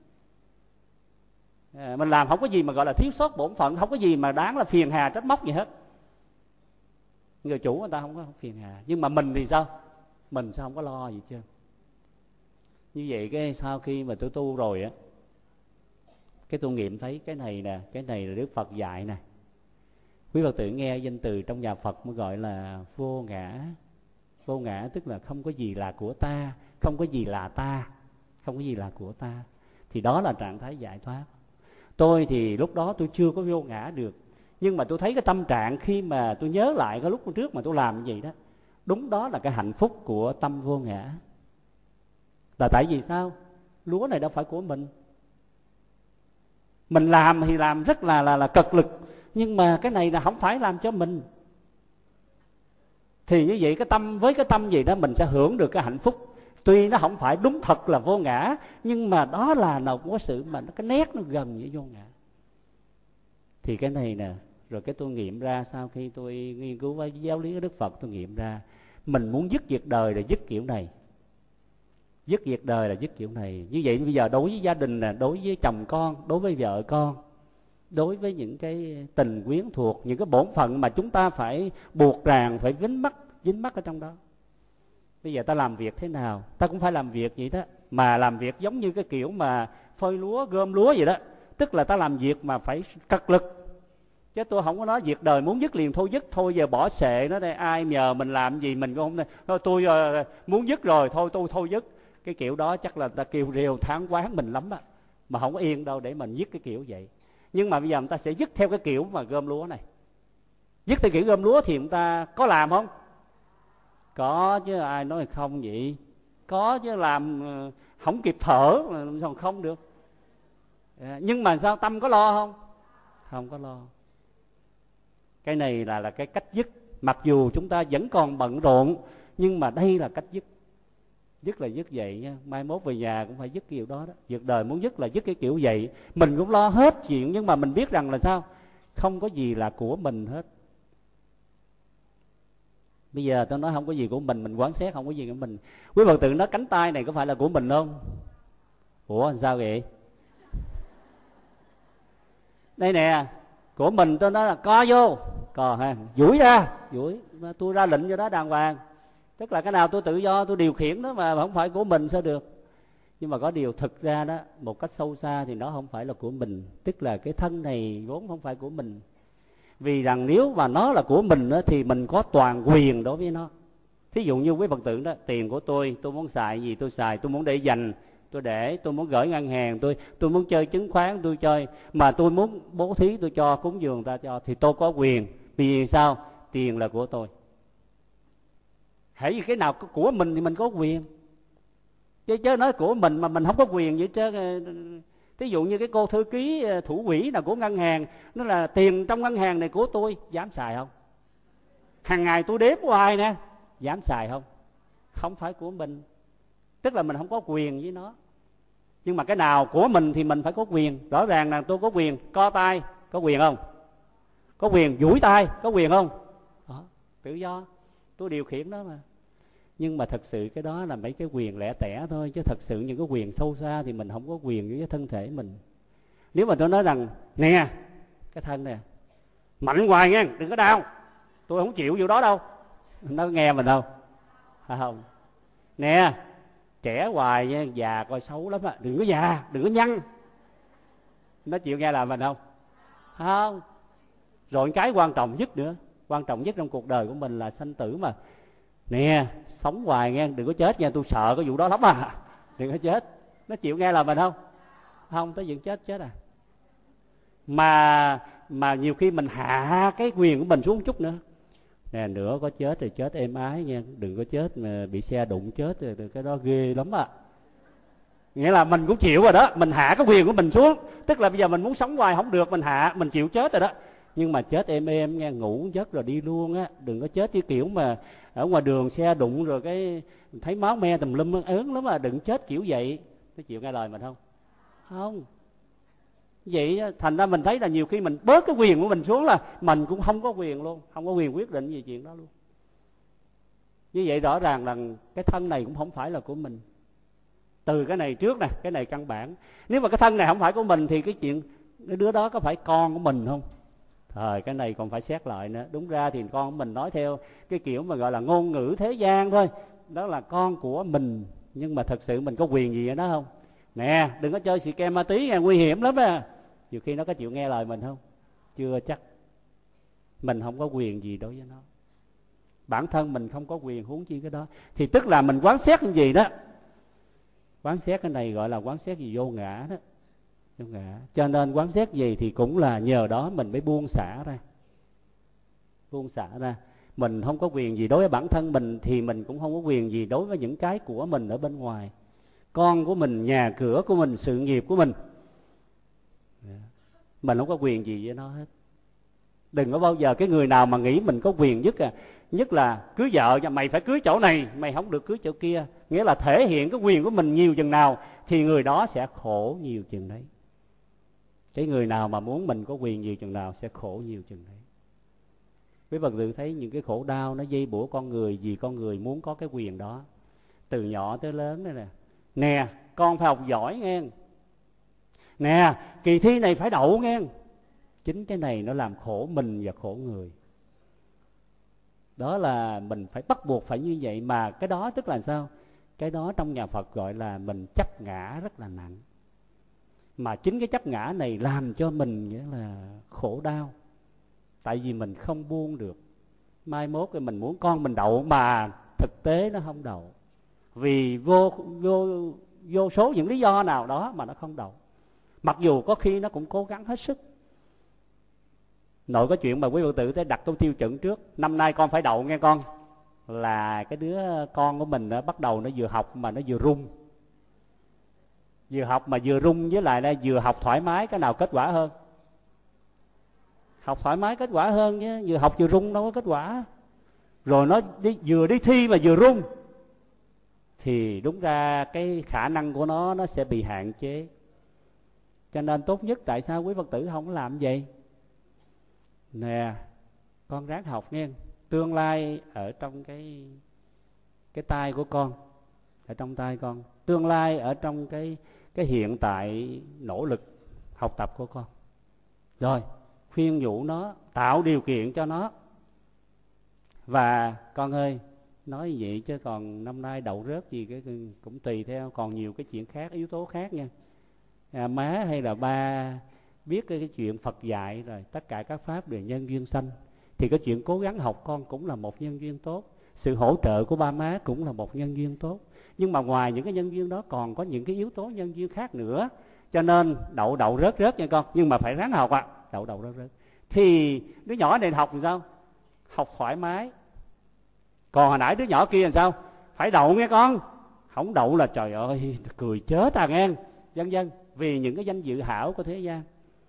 À, mình làm không có gì mà gọi là thiếu sót bổn phận, không có gì mà đáng là phiền hà trách móc gì hết. Người chủ người ta không có phiền hà. Nhưng mà mình thì sao? Mình sao không có lo gì chứ. Như vậy cái sau khi mà tôi tu rồi á, cái tôi nghiệm thấy cái này nè, cái này là Đức Phật dạy nè. Quý Phật tử nghe danh từ trong nhà Phật mới gọi là vô ngã. Vô ngã tức là không có gì là của ta, không có gì là ta, không có gì là của ta. Thì đó là trạng thái giải thoát. Tôi thì lúc đó tôi chưa có vô ngã được, nhưng mà tôi thấy cái tâm trạng khi mà tôi nhớ lại cái lúc trước mà tôi làm gì đó, đúng đó là cái hạnh phúc của tâm vô ngã. Là tại vì sao? Lúa này đâu phải của mình. Mình làm thì làm rất là là là cật lực, nhưng mà cái này là không phải làm cho mình. Thì như vậy cái tâm với cái tâm gì đó mình sẽ hưởng được cái hạnh phúc. Tuy nó không phải đúng thật là vô ngã, nhưng mà đó là nào cũng có sự mà cái nét nó gần với vô ngã. Thì cái này nè, rồi cái tôi nghiệm ra sau khi tôi nghiên cứu với giáo lý của Đức Phật, tôi nghiệm ra mình muốn dứt việc đời là dứt kiểu này. Dứt việc đời là dứt kiểu này. Như vậy bây giờ đối với gia đình nè, đối với chồng con, đối với vợ con, đối với những cái tình quyến thuộc, những cái bổn phận mà chúng ta phải buộc ràng, phải dính mắc, dính mắc ở trong đó. Bây giờ ta làm việc thế nào, ta cũng phải làm việc vậy đó. Mà làm việc giống như cái kiểu mà phơi lúa, gom lúa vậy đó. Tức là ta làm việc mà phải cật lực. Chứ tôi không có nói việc đời muốn dứt liền thôi dứt, thôi giờ bỏ xệ nó đây, ai nhờ mình làm gì mình cũng không. Thôi tôi uh, muốn dứt rồi, thôi tôi thôi dứt. Cái kiểu đó chắc là ta kêu rêu tháng quán mình lắm á, mà không có yên đâu để mình dứt cái kiểu vậy. Nhưng mà bây giờ người ta sẽ dứt theo cái kiểu mà gom lúa này. Dứt theo kiểu gom lúa thì người ta có làm không? Có chứ, ai nói không vậy? Có chứ, làm uh, không kịp thở mà không được. À, nhưng mà sao tâm có lo không? Không có lo. Cái này là là cái cách dứt. Mặc dù chúng ta vẫn còn bận rộn, nhưng mà đây là cách dứt. Dứt là dứt vậy nha. Mai mốt về nhà cũng phải dứt kiểu đó đó. Việc đời muốn dứt là dứt cái kiểu vậy. Mình cũng lo hết chuyện, nhưng mà mình biết rằng là sao? Không có gì là của mình hết. Bây giờ tôi nói không có gì của mình, mình quán xét không có gì của mình. Quý Phật tử nói cánh tay này có phải là của mình không? Ủa sao vậy? Đây nè, của mình tôi nói là co vô, co ha, duỗi ra, duỗi. Tôi ra lệnh cho đó đàng hoàng. Tức là cái nào tôi tự do, tôi điều khiển đó mà không phải của mình sao được. Nhưng mà có điều thực ra đó, một cách sâu xa thì nó không phải là của mình. Tức là cái thân này vốn không phải của mình. Vì rằng nếu mà nó là của mình đó, thì mình có toàn quyền đối với nó. Thí dụ như quý Phật tử đó, tiền của tôi, tôi muốn xài gì tôi xài, tôi muốn để dành tôi để, tôi muốn gửi ngân hàng, tôi tôi muốn chơi chứng khoán tôi chơi, mà tôi muốn bố thí tôi cho, cúng dường ta cho, thì tôi có quyền. Vì sao? Tiền là của tôi. Hãy vì cái nào của mình thì mình có quyền. Chứ chứ nói của mình mà mình không có quyền vậy chứ. Thí dụ như cái cô thư ký thủ quỹ nào của ngân hàng, nó là tiền trong ngân hàng này của tôi, dám xài không? Hàng ngày tôi đếm hoài nè, dám xài không? Không phải của mình. Tức là mình không có quyền với nó. Nhưng mà cái nào của mình thì mình phải có quyền. Rõ ràng là tôi có quyền co tay, có quyền không? Có quyền duỗi tay, có quyền không? Đó, tự do, tôi điều khiển đó mà. Nhưng mà thật sự cái đó là mấy cái quyền lẻ tẻ thôi. Chứ thật sự những cái quyền sâu xa thì mình không có quyền với cái thân thể mình. Nếu mà tôi nói rằng nè, cái thân nè mạnh hoài nghe, đừng có đau, tôi không chịu vô đó đâu, nó nghe mình đâu? Phải không? Nè, trẻ hoài nha, già coi xấu lắm á, đừng có già, đừng có nhăn, nó chịu nghe là mình không? Phải không? Rồi cái quan trọng nhất nữa, quan trọng nhất trong cuộc đời của mình là sanh tử mà. Nè, sống hoài nghe, đừng có chết nha, tôi sợ cái vụ đó lắm à, đừng có chết, nó chịu nghe là mình không? Không, tới dựng chết chết à. Mà mà nhiều khi mình hạ cái quyền của mình xuống chút nữa. Nè, nữa có chết thì chết êm ái nha, đừng có chết mà bị xe đụng chết thì cái đó ghê lắm à. Nghĩa là mình cũng chịu rồi đó, mình hạ cái quyền của mình xuống. Tức là bây giờ mình muốn sống hoài không được, mình hạ, mình chịu chết rồi đó. Nhưng mà chết êm êm nghe, ngủ giấc rồi đi luôn á. Đừng có chết cái kiểu mà ở ngoài đường xe đụng rồi cái thấy máu me tùm lum ớn lắm à. Đừng chết kiểu vậy. Nó chịu nghe lời mình không? Không. Vậy thành ra mình thấy là nhiều khi mình bớt cái quyền của mình xuống là mình cũng không có quyền luôn, không có quyền quyết định về chuyện đó luôn. Như vậy rõ ràng là cái thân này cũng không phải là của mình. Từ cái này trước nè, cái này căn bản. Nếu mà cái thân này không phải của mình thì cái chuyện cái đứa đó có phải con của mình không? Thời cái này còn phải xét lại nữa. Đúng ra thì con của mình nói theo cái kiểu mà gọi là ngôn ngữ thế gian thôi, đó là con của mình. Nhưng mà thật sự mình có quyền gì ở đó không? Nè, đừng có chơi xì ke ma tí nghe, nguy hiểm lắm à. Nhiều khi nó có chịu nghe lời mình không? Chưa chắc. Mình không có quyền gì đối với nó. Bản thân mình không có quyền, huống chi cái đó. Thì tức là mình quán xét cái gì đó. Quán xét cái này gọi là quán xét gì vô ngã đó. Vô ngã. Cho nên quán xét gì thì cũng là nhờ đó mình mới buông xả ra. Buông xả ra. Mình không có quyền gì đối với bản thân mình thì mình cũng không có quyền gì đối với những cái của mình ở bên ngoài. Con của mình, nhà cửa của mình, sự nghiệp của mình, mình không có quyền gì với nó hết. Đừng có bao giờ cái người nào mà nghĩ mình có quyền nhất à, nhất là cưới vợ, mày phải cưới chỗ này, mày không được cưới chỗ kia. Nghĩa là thể hiện cái quyền của mình nhiều chừng nào thì người đó sẽ khổ nhiều chừng đấy. Cái người nào mà muốn mình có quyền nhiều chừng nào sẽ khổ nhiều chừng đấy. Quý Phật tử thấy những cái khổ đau nó dây bủa con người vì con người muốn có cái quyền đó. Từ nhỏ tới lớn đây nè. Nè, con phải học giỏi nghe. Nè, kỳ thi này phải đậu nghe. Chính cái này nó làm khổ mình và khổ người. Đó là mình phải bắt buộc phải như vậy. Mà cái đó tức là sao? Cái đó trong nhà Phật gọi là mình chấp ngã rất là nặng. Mà chính cái chấp ngã này làm cho mình nghĩa là khổ đau. Tại vì mình không buông được. Mai mốt thì mình muốn con mình đậu mà thực tế nó không đậu. Vì vô, vô, vô số những lý do nào đó mà nó không đậu. Mặc dù có khi nó cũng cố gắng hết sức. Nội có chuyện mà quý Phật tử tới đặt cái tiêu chuẩn trước. Năm nay con phải đậu nghe con. Là cái đứa con của mình đó, bắt đầu nó vừa học mà nó vừa run. Vừa học mà vừa run với lại là vừa học thoải mái, cái nào kết quả hơn? Học thoải mái kết quả hơn chứ. Vừa học vừa run đâu có kết quả. Rồi nó đi, vừa đi thi mà vừa run thì đúng ra cái khả năng của nó nó sẽ bị hạn chế. Cho nên tốt nhất tại sao quý Phật tử không làm vậy? Nè, con ráng học nghe. tương lai ở trong cái cái tay của con, ở trong tay con, tương lai ở trong cái cái hiện tại nỗ lực học tập của con. Rồi khuyên nhủ nó, tạo điều kiện cho nó. Và con ơi, nói vậy chứ còn năm nay đậu rớt gì cái cũng tùy theo, còn nhiều cái chuyện khác, yếu tố khác nha. À, má hay là ba biết cái, cái chuyện Phật dạy rồi, tất cả các pháp đều nhân duyên sanh, thì cái chuyện cố gắng học con cũng là một nhân duyên tốt, sự hỗ trợ của ba má cũng là một nhân duyên tốt. Nhưng mà ngoài những cái nhân duyên đó còn có những cái yếu tố nhân duyên khác nữa. Cho nên đậu đậu rớt rớt nha con, nhưng mà phải ráng học ạ. À. Đậu đậu rớt rớt thì đứa nhỏ này học làm sao? Học thoải mái. Còn hồi nãy đứa nhỏ kia làm sao? Phải đậu nghe con. Không đậu là trời ơi cười chết à nghe, vân vân, vì những cái danh dự hảo của thế gian.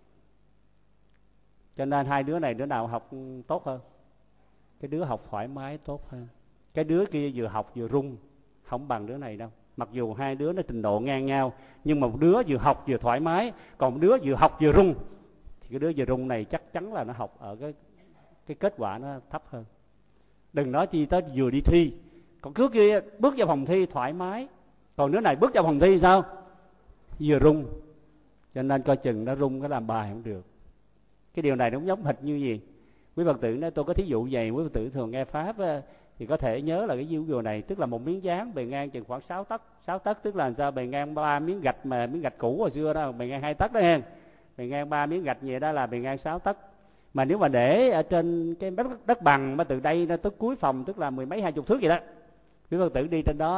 Cho nên hai đứa này đứa nào học tốt hơn? Cái đứa học thoải mái tốt hơn. Cái đứa kia vừa học vừa rung, không bằng đứa này đâu. Mặc dù hai đứa nó trình độ ngang nhau, nhưng mà một đứa vừa học vừa thoải mái, còn một đứa vừa học vừa rung, thì cái đứa vừa rung này chắc chắn là nó học ở cái cái kết quả nó thấp hơn. Đừng nói chi tới vừa đi thi. Còn cứ kia bước vào phòng thi thoải mái, còn đứa này bước vào phòng thi sao? Vừa rung. Cho nên coi chừng nó rung cái làm bài không được. Cái điều này nó cũng giống hệt như gì? Quý Phật tử nói tôi có thí dụ vậy, quý Phật tử thường nghe Pháp thì có thể nhớ là cái ví dụ này, tức là một miếng dán bề ngang chừng khoảng sáu tấc. sáu tấc tức là làm sao? Bề ngang ba miếng gạch, mà miếng gạch cũ hồi xưa đó, bề ngang hai tấc đó hen. Bề ngang ba miếng gạch vậy đó là bề ngang sáu tấc. Mà nếu mà để ở trên cái đất, đất bằng mà từ đây tới cuối phòng, tức là mười mấy hai chục thước vậy đó, quý Phật tử đi trên đó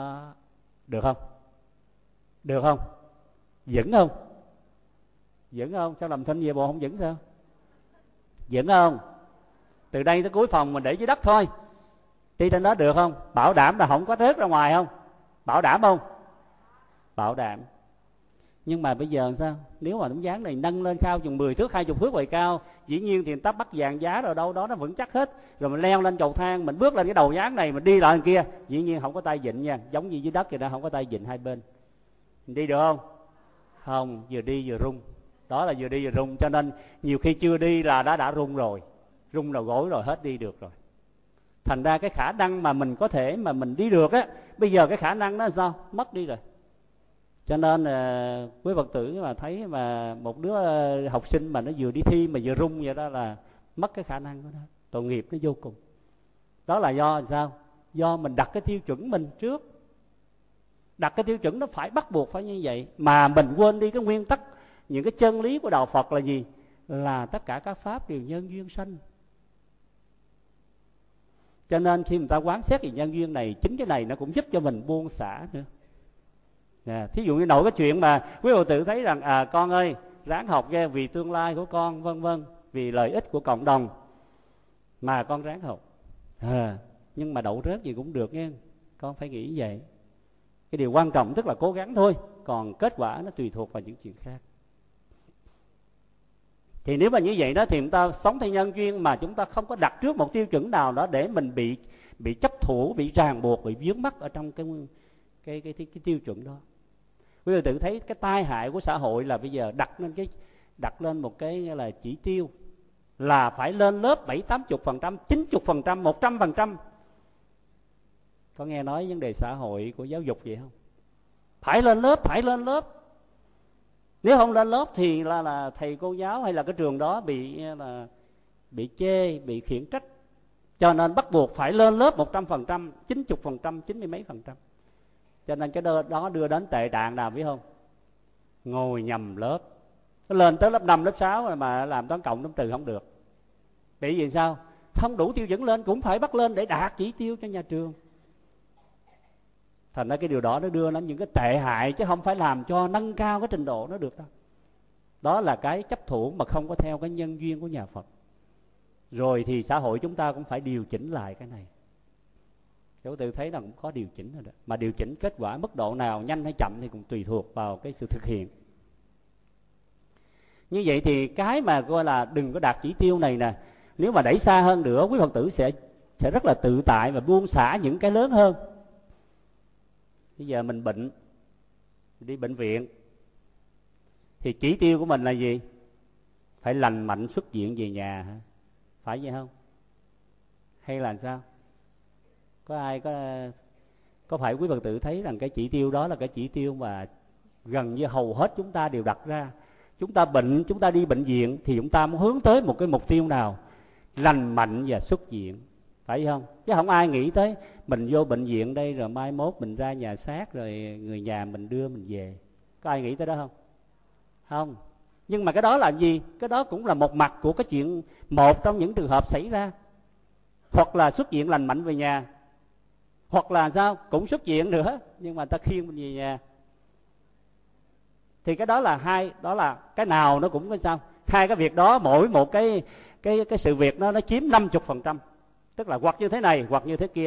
được không? Được không? Vững không? Vững không? Sao làm thinh về bộ không vững sao? Vững không? Từ đây tới cuối phòng mình để dưới đất thôi, đi trên đó được không? Bảo đảm là không có rớt ra ngoài không? Bảo đảm không? Bảo đảm. Nhưng mà bây giờ sao? Nếu mà tấm dáng này nâng lên cao chừng mười thước, hai mươi thước vậy cao, dĩ nhiên thì tắp bắt vàng giá rồi đâu đó nó vững chắc hết. Rồi mình leo lên cầu thang, mình bước lên cái đầu dáng này, mình đi lại kia, dĩ nhiên không có tay vịn nha, giống như dưới đất vậy đó, không có tay vịn hai bên. Mình đi được không? Không, vừa đi vừa rung. Đó là vừa đi vừa rung, cho nên nhiều khi chưa đi là đã đã rung rồi, rung đầu gối rồi, hết đi được rồi. Thành ra cái khả năng mà mình có thể mà mình đi được á, bây giờ cái khả năng đó là sao? Mất đi rồi. Cho nên uh, quý Phật tử mà thấy mà một đứa uh, học sinh mà nó vừa đi thi mà vừa rung vậy đó là mất cái khả năng của nó, tội nghiệp nó vô cùng. Đó là do sao? Do mình đặt cái tiêu chuẩn mình trước. Đặt cái tiêu chuẩn nó phải bắt buộc phải như vậy, mà mình quên đi cái nguyên tắc, những cái chân lý của đạo Phật là gì? Là tất cả các pháp đều nhân duyên sanh. Cho nên khi người ta quán xét về nhân duyên này, chính cái này nó cũng giúp cho mình buông xả nữa. À, thí dụ như nội cái chuyện mà quý Phật tử thấy rằng à con ơi ráng học nghe vì tương lai của con, vân vân, vì lợi ích của cộng đồng mà con ráng học. À, nhưng mà đậu rớt gì cũng được nghe, con phải nghĩ vậy. Cái điều quan trọng tức là cố gắng thôi, còn kết quả nó tùy thuộc vào những chuyện khác. Thì nếu mà như vậy đó thì chúng ta sống theo nhân duyên mà chúng ta không có đặt trước một tiêu chuẩn nào đó để mình bị bị chấp thủ, bị ràng buộc, bị vướng mắc ở trong cái cái cái, cái, cái tiêu chuẩn đó. Quý vị tự thấy cái tai hại của xã hội là bây giờ đặt lên cái đặt lên một cái là chỉ tiêu là phải lên lớp bảy tám chục phần trăm, chín chục phần trăm, một trăm phần trăm. Có nghe nói vấn đề xã hội của giáo dục vậy không? Phải lên lớp, phải lên lớp. Nếu không lên lớp thì là là thầy cô giáo hay là cái trường đó bị là bị chê, bị khiển trách. Cho nên bắt buộc phải lên lớp một trăm phần trăm, chín chục phần trăm, chín mươi mấy phần trăm. Cho nên cái đó đưa đến tệ trạng nào biết không? Ngồi nhầm lớp. Nó lên tới lớp năm, lớp sáu mà làm toán cộng toán trừ không được. Bởi vì sao? Không đủ tiêu chuẩn lên cũng phải bắt lên để đạt chỉ tiêu cho nhà trường. Thành ra cái điều đó nó đưa đến những cái tệ hại, chứ không phải làm cho nâng cao cái trình độ nó được đâu. Đó là cái chấp thủ mà không có theo cái nhân duyên của nhà Phật. Rồi thì xã hội chúng ta cũng phải điều chỉnh lại cái này. Chúng tôi thấy là cũng có điều chỉnh rồi đó. Mà điều chỉnh kết quả mức độ nào nhanh hay chậm thì cũng tùy thuộc vào cái sự thực hiện. Như vậy thì cái mà gọi là đừng có đạt chỉ tiêu này nè, nếu mà đẩy xa hơn nữa, quý Phật tử sẽ sẽ rất là tự tại và buông xả những cái lớn hơn. Bây giờ mình bệnh, đi bệnh viện, thì chỉ tiêu của mình là gì? Phải lành mạnh xuất viện về nhà hả? Phải vậy không? hay là sao? Có ai có có phải quý Phật tử thấy rằng cái chỉ tiêu đó là cái chỉ tiêu mà gần như hầu hết chúng ta đều đặt ra? Chúng ta bệnh, chúng ta đi bệnh viện thì chúng ta muốn hướng tới một cái mục tiêu nào? Lành mạnh và xuất viện, phải không? Chứ không ai nghĩ tới mình vô bệnh viện đây rồi mai mốt mình ra nhà xác rồi người nhà mình đưa mình về. Có ai nghĩ tới đó không? Không. Nhưng mà cái đó là gì? Cái đó cũng là một mặt của cái chuyện, một trong những trường hợp xảy ra. Hoặc là xuất viện lành mạnh về nhà, hoặc là sao? Cũng xuất viện nữa, nhưng mà ta khiêng mình về nhà. Thì cái đó là hai, đó là cái nào nó cũng có sao? Hai cái việc đó, mỗi một cái cái cái sự việc nó nó chiếm năm mươi phần trăm. Tức là hoặc như thế này, hoặc như thế kia.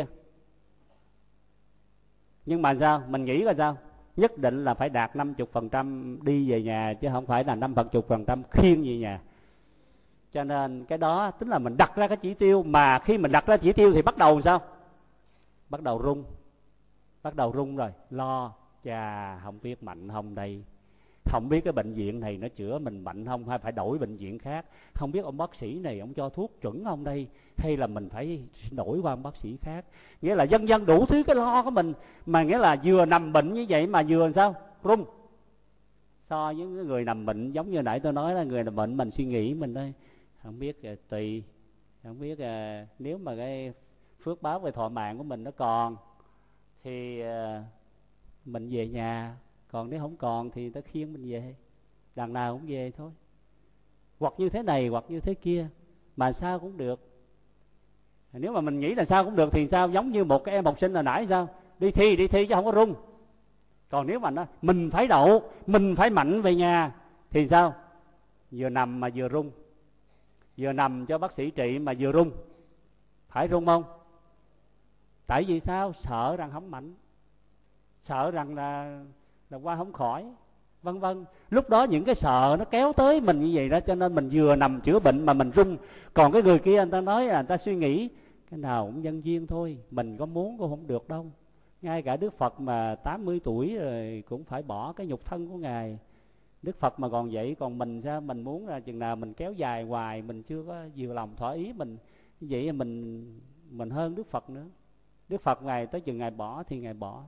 Nhưng mà sao? Mình nghĩ là sao? Nhất định là phải đạt năm mươi phần trăm đi về nhà, chứ không phải là năm mươi phần trăm khiêng về nhà. Cho nên cái đó tính là mình đặt ra cái chỉ tiêu, mà khi mình đặt ra chỉ tiêu thì bắt đầu sao? Bắt đầu rung. Bắt đầu rung rồi, lo, chà, không biết mạnh không đây. Không biết cái bệnh viện này nó chữa mình mạnh không, hay phải đổi bệnh viện khác. Không biết ông bác sĩ này ông cho thuốc chuẩn không đây, hay là mình phải đổi qua ông bác sĩ khác. Nghĩa là dân dân đủ thứ cái lo của mình. Mà nghĩa là vừa nằm bệnh như vậy mà vừa sao? Rung. So với người nằm bệnh, giống như nãy tôi nói là người nằm bệnh mình suy nghĩ mình đây, không biết uh, tùy, không biết uh, nếu mà cái phước báo về thọ mạng của mình nó còn thì uh, mình về nhà. Còn nếu không còn thì ta khiêng mình về, đằng nào cũng về thôi. Hoặc như thế này, hoặc như thế kia, mà sao cũng được. Nếu mà mình nghĩ là sao cũng được thì sao? Giống như một cái em học sinh hồi nãy sao? Đi thi, đi thi chứ không có rung. Còn nếu mà nó mình phải đậu, mình phải mạnh về nhà thì sao? Vừa nằm mà vừa rung. Vừa nằm cho bác sĩ trị mà vừa rung. Phải rung không? Tại vì sao? Sợ rằng không mạnh, sợ rằng là là qua không khỏi, vân vân. Lúc đó những cái sợ nó kéo tới mình như vậy đó, cho nên mình vừa nằm chữa bệnh mà mình rung. Còn cái người kia người ta nói là người ta suy nghĩ cái nào cũng nhân duyên thôi, mình có muốn cũng không được đâu. Ngay cả Đức Phật mà tám mươi tuổi rồi cũng phải bỏ cái nhục thân của Ngài. Đức Phật mà còn vậy, còn mình sao? Mình muốn là chừng nào mình kéo dài hoài, mình chưa có vừa lòng thỏa ý mình, vậy mình mình hơn Đức Phật nữa. Đức Phật Ngài tới chừng Ngài bỏ thì Ngài bỏ.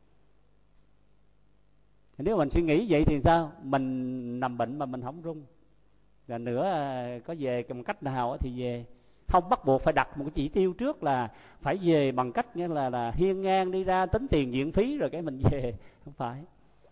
Nếu mình suy nghĩ vậy thì sao? Mình nằm bệnh mà mình không rung. Là nữa có về bằng cách nào thì về. Không bắt buộc phải đặt một cái chỉ tiêu trước là phải về bằng cách như là, là hiên ngang đi ra tính tiền viện phí rồi cái mình về. Không phải.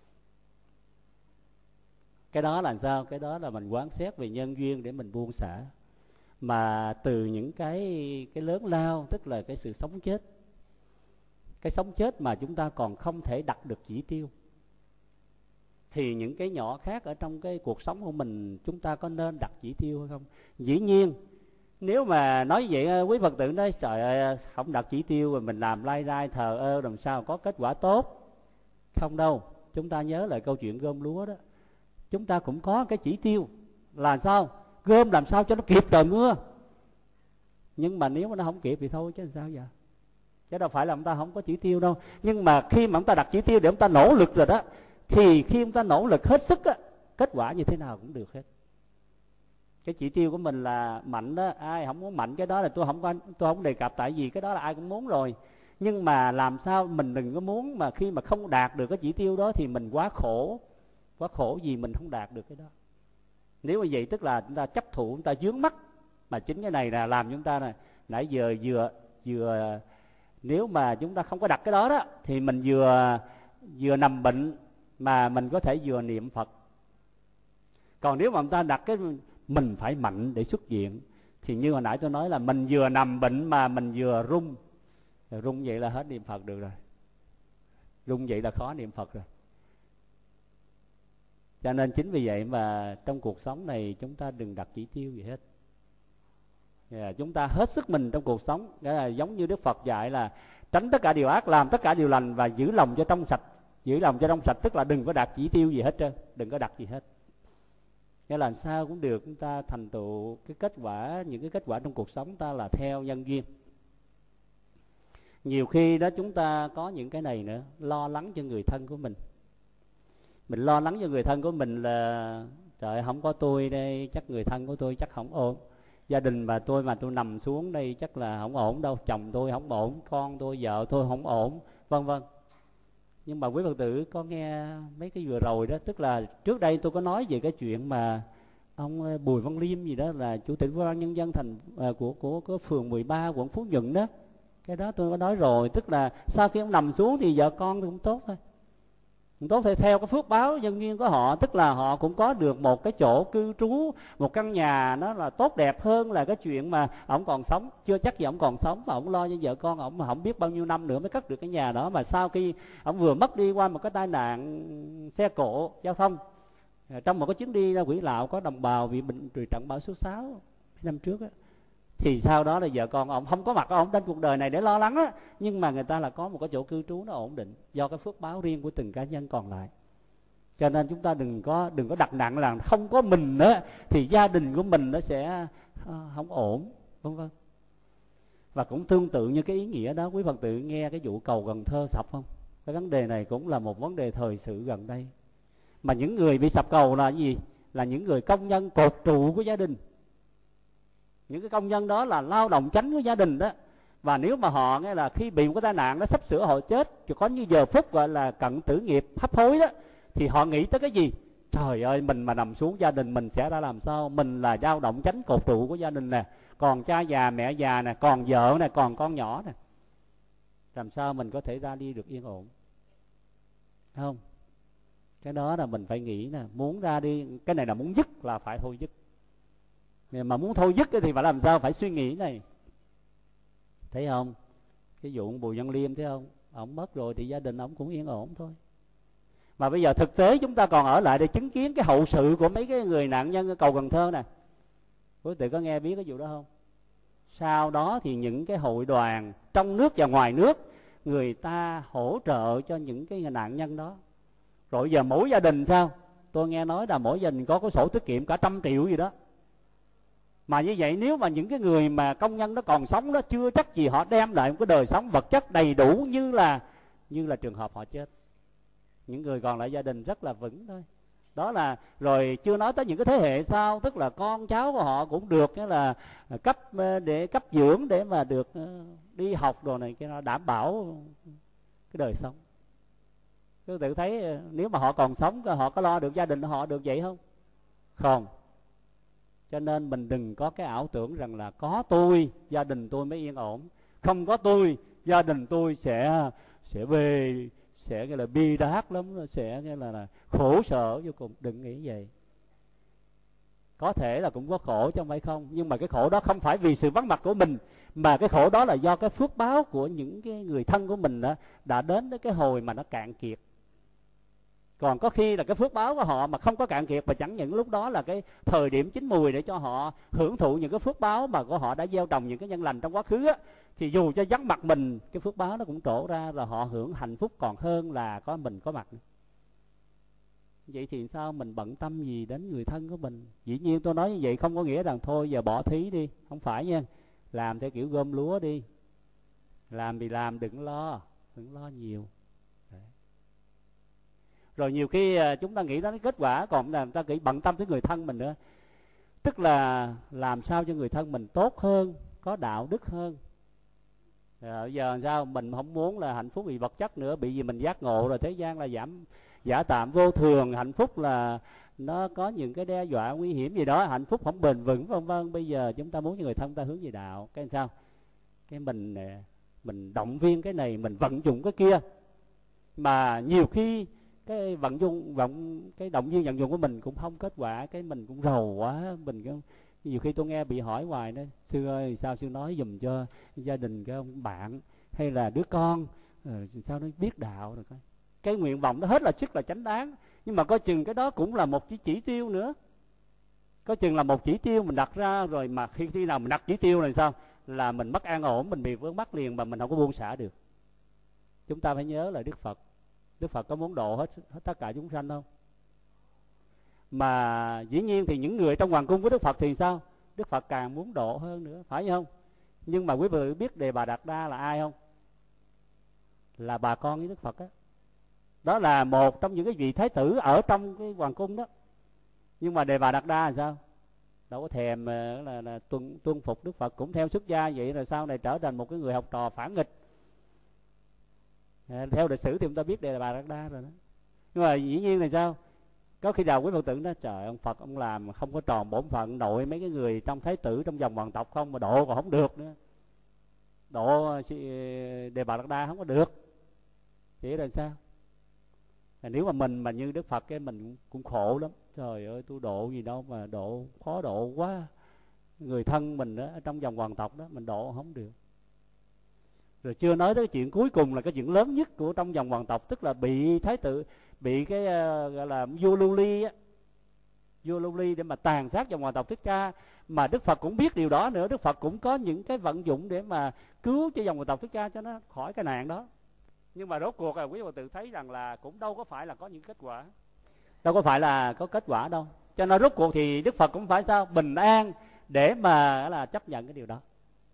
Cái đó là sao? Cái đó là mình quán xét về nhân duyên để mình buông xả. Mà từ những cái, cái lớn lao, tức là cái sự sống chết. Cái sống chết mà chúng ta còn không thể đặt được chỉ tiêu, thì những cái nhỏ khác ở trong cái cuộc sống của mình chúng ta có nên đặt chỉ tiêu hay không? Dĩ nhiên nếu mà nói vậy quý Phật tử nói trời ơi không đặt chỉ tiêu rồi mình làm lai rai thờ ơ làm sao có kết quả tốt. Không đâu. Chúng ta nhớ lại câu chuyện gom lúa đó. Chúng ta cũng có cái chỉ tiêu là sao? Gom làm sao cho nó kịp trời mưa. Nhưng mà nếu mà nó không kịp thì thôi chứ làm sao giờ? Chứ đâu phải là chúng ta không có chỉ tiêu đâu. Nhưng mà khi mà chúng ta đặt chỉ tiêu để chúng ta nỗ lực rồi đó, thì khi chúng ta nỗ lực hết sức á, kết quả như thế nào cũng được hết. Cái chỉ tiêu của mình là mạnh đó, ai không muốn mạnh cái đó là tôi không có, tôi không đề cập, tại vì cái đó là ai cũng muốn rồi. Nhưng mà làm sao mình đừng có muốn mà khi mà không đạt được cái chỉ tiêu đó thì mình quá khổ. Quá khổ vì mình không đạt được cái đó. Nếu như vậy tức là chúng ta chấp thụ, chúng ta vướng mắc. Mà chính cái này là làm chúng ta này, nãy giờ vừa vừa nếu mà chúng ta không có đặt cái đó đó thì mình vừa vừa nằm bệnh mà mình có thể vừa niệm Phật. Còn nếu mà chúng ta đặt cái mình phải mạnh để xuất viện thì như hồi nãy tôi nói là mình vừa nằm bệnh mà mình vừa rung. Rồi rung vậy là hết niệm Phật được rồi. Rung vậy là khó niệm Phật rồi. Cho nên chính vì vậy mà trong cuộc sống này chúng ta đừng đặt chỉ tiêu gì hết. Yeah, chúng ta hết sức mình trong cuộc sống. Đó là giống như Đức Phật dạy là tránh tất cả điều ác, làm tất cả điều lành và giữ lòng cho trong sạch. Giữ lòng cho trong sạch tức là đừng có đặt chỉ tiêu gì hết trơn, đừng có đặt gì hết. Nghĩa là sao cũng được chúng ta thành tựu cái kết quả, những cái kết quả trong cuộc sống ta là theo nhân duyên. Nhiều khi đó chúng ta có những cái này nữa, lo lắng cho người thân của mình. Mình lo lắng cho người thân của mình là trời không có tôi đây chắc người thân của tôi chắc không ổn. Gia đình mà tôi mà tôi nằm xuống đây chắc là không ổn đâu, chồng tôi không ổn, con tôi, vợ tôi không ổn, vân vân. Nhưng mà quý Phật tử có nghe mấy cái vừa rồi đó, tức là trước đây tôi có nói về cái chuyện mà ông Bùi Văn Liêm gì đó là chủ tịch Ủy ban nhân dân thành à, của của của phường mười ba quận Phú Nhuận đó. Cái đó tôi có nói rồi, tức là sau khi ông nằm xuống thì vợ con cũng tốt thôi. Cũng tốt thì theo cái phước báo nhân duyên của họ, tức là họ cũng có được một cái chỗ cư trú, một căn nhà nó là tốt đẹp hơn là cái chuyện mà ông còn sống. Chưa chắc gì ông còn sống mà ông lo cho vợ con ông, mà không biết bao nhiêu năm nữa mới cất được cái nhà đó. Mà sau khi ông vừa mất đi qua một cái tai nạn xe cộ giao thông, trong một cái chuyến đi ra Quỷ Lạo có đồng bào bị bệnh trừ trận bão số sáu năm trước á, thì sau đó là vợ con ông không có mặt ông trên cuộc đời này để lo lắng á, nhưng mà người ta là có một cái chỗ cư trú nó ổn định do cái phước báo riêng của từng cá nhân còn lại. Cho nên chúng ta đừng có đừng có đặt nặng là không có mình nữa thì gia đình của mình nó sẽ không ổn, vân vân. Và cũng tương tự như cái ý nghĩa đó, quý Phật tử nghe cái vụ cầu Cần Thơ sập không? Cái vấn đề này cũng là một vấn đề thời sự gần đây. Mà những người bị sập cầu là cái gì? Là những người công nhân cột trụ của gia đình. Những cái công nhân đó là lao động chánh của gia đình đó. Và nếu mà họ nghe là khi bị một cái tai nạn nó sắp sửa họ chết, có như giờ phút gọi là cận tử nghiệp hấp hối đó, thì họ nghĩ tới cái gì? Trời ơi, mình mà nằm xuống gia đình mình sẽ ra làm sao? Mình là lao động chánh cột trụ của gia đình nè, còn cha già mẹ già nè, còn vợ nè, còn con nhỏ nè, làm sao mình có thể ra đi được yên ổn? Không, cái đó là mình phải nghĩ nè, muốn ra đi, cái này là muốn dứt là phải thôi dứt. Mà muốn thôi dứt thì phải làm sao? Phải suy nghĩ này. Thấy không? Cái vụ Bùi Văn Liêm thấy không? Ông mất rồi thì gia đình ông cũng yên ổn thôi. Mà bây giờ thực tế chúng ta còn ở lại để chứng kiến cái hậu sự của mấy cái người nạn nhân ở cầu Cần Thơ nè. Quý vị có nghe biết cái vụ đó không? Sau đó thì những cái hội đoàn trong nước và ngoài nước, người ta hỗ trợ cho những cái nạn nhân đó. Rồi giờ mỗi gia đình sao? Tôi nghe nói là mỗi gia đình có cái sổ tiết kiệm cả trăm triệu gì đó. Mà như vậy nếu mà những cái người mà công nhân đó còn sống đó, chưa chắc gì họ đem lại một cái đời sống vật chất đầy đủ như là như là trường hợp họ chết. Những người còn lại gia đình rất là vững thôi. Đó là rồi chưa nói tới những cái thế hệ sau, tức là con cháu của họ cũng được cái là cấp để cấp dưỡng để mà được đi học đồ này cái nó đảm bảo cái đời sống. Cứ tự thấy nếu mà họ còn sống họ có lo được gia đình họ được vậy không? Không. Cho nên mình đừng có cái ảo tưởng rằng là có tôi gia đình tôi mới yên ổn, không có tôi gia đình tôi sẽ sẽ về sẽ cái là bi đát lắm, sẽ cái là, là khổ sở vô cùng. Đừng nghĩ vậy. Có thể là cũng có khổ chứ không phải không, nhưng mà cái khổ đó không phải vì sự vắng mặt của mình, mà cái khổ đó là do cái phước báo của những cái người thân của mình đã, đã đến đến cái hồi mà nó cạn kiệt. Còn có khi là cái phước báo của họ mà không có cạn kiệt, và chẳng những lúc đó là cái thời điểm chín mùi để cho họ hưởng thụ những cái phước báo mà của họ đã gieo trồng những cái nhân lành trong quá khứ á, thì dù cho vắng mặt mình, cái phước báo nó cũng trổ ra, rồi họ hưởng hạnh phúc còn hơn là có mình có mặt. Vậy thì sao mình bận tâm gì đến người thân của mình? Dĩ nhiên tôi nói như vậy không có nghĩa rằng thôi giờ bỏ thí đi, không phải nha. Làm theo kiểu gom lúa đi. Làm thì làm, đừng lo, đừng lo nhiều. Đấy. Rồi nhiều khi chúng ta nghĩ đến kết quả, còn là ta nghĩ bận tâm tới người thân mình nữa. Tức là làm sao cho người thân mình tốt hơn, có đạo đức hơn. Rồi giờ sao mình không muốn là hạnh phúc vì vật chất nữa, bị gì mình giác ngộ rồi thế gian là giảm giả tạm vô thường, hạnh phúc là nó có những cái đe dọa nguy hiểm gì đó, hạnh phúc không bền vững vân vân. Bây giờ chúng ta muốn cho người thân ta hướng về đạo, cái sao? Cái mình mình động viên cái này, mình vận dụng cái kia. Mà nhiều khi cái vận dụng vận cái động viên vận dụng của mình cũng không kết quả, cái mình cũng rầu quá, mình cũng nhiều khi tôi nghe bị hỏi hoài đó, sư ơi sao sư nói giùm cho gia đình cái ông bạn hay là đứa con rồi sao nó biết đạo rồi coi. Cái nguyện vọng đó hết là sức là chánh đáng, nhưng mà coi chừng cái đó cũng là một chỉ, chỉ tiêu nữa. Có chừng là một chỉ tiêu mình đặt ra rồi, mà khi khi nào mình đặt chỉ tiêu này sao là mình mất an ổn, mình bị vướng mắc liền mà mình không có buông xả được. Chúng ta phải nhớ là Đức Phật Đức Phật có muốn độ hết, hết tất cả chúng sanh không? Mà dĩ nhiên thì những người trong hoàng cung của Đức Phật thì sao? Đức Phật càng muốn độ hơn nữa, phải không? Nhưng mà quý vị biết Đề Bà Đạt Đa là ai không? Là bà con với Đức Phật á. Đó. đó là một trong những cái vị thái tử ở trong cái hoàng cung đó. Nhưng mà Đề Bà Đạt Đa là sao? đâu có thèm là, là, là tuân tuân phục Đức Phật, cũng theo xuất gia vậy, rồi sau này trở thành một cái người học trò phản nghịch. À, theo lịch sử thì chúng ta biết Đề Bà Đạt Đa rồi đó. Nhưng mà dĩ nhiên là sao, có khi nào quý Phật tử nói trời, ông Phật ông làm không có tròn bổn phận, nội mấy cái người trong thái tử trong dòng hoàng tộc không mà độ còn không được nữa, độ Đề Bà Đạt Đa không có được. Vậy là sao? À, nếu mà mình mà như Đức Phật cái mình cũng khổ lắm. Trời ơi, tôi độ gì đâu mà độ, khó độ quá. Người thân mình đó, trong dòng hoàng tộc đó mình độ không được. Rồi chưa nói tới cái chuyện cuối cùng là cái chuyện lớn nhất của trong dòng hoàng tộc, tức là bị thái tử, bị cái uh, gọi là vua Lưu Ly á, vua Lưu Ly để mà tàn sát dòng hoàng tộc Thích Ca. Mà Đức Phật cũng biết điều đó nữa, Đức Phật cũng có những cái vận dụng để mà cứu cho dòng hoàng tộc Thích Ca cho nó khỏi cái nạn đó. Nhưng mà rốt cuộc là quý Phật tử thấy rằng là cũng đâu có phải là có những kết quả, đâu có phải là có kết quả đâu. Cho nên rốt cuộc thì Đức Phật cũng phải sao, bình an để mà là chấp nhận cái điều đó.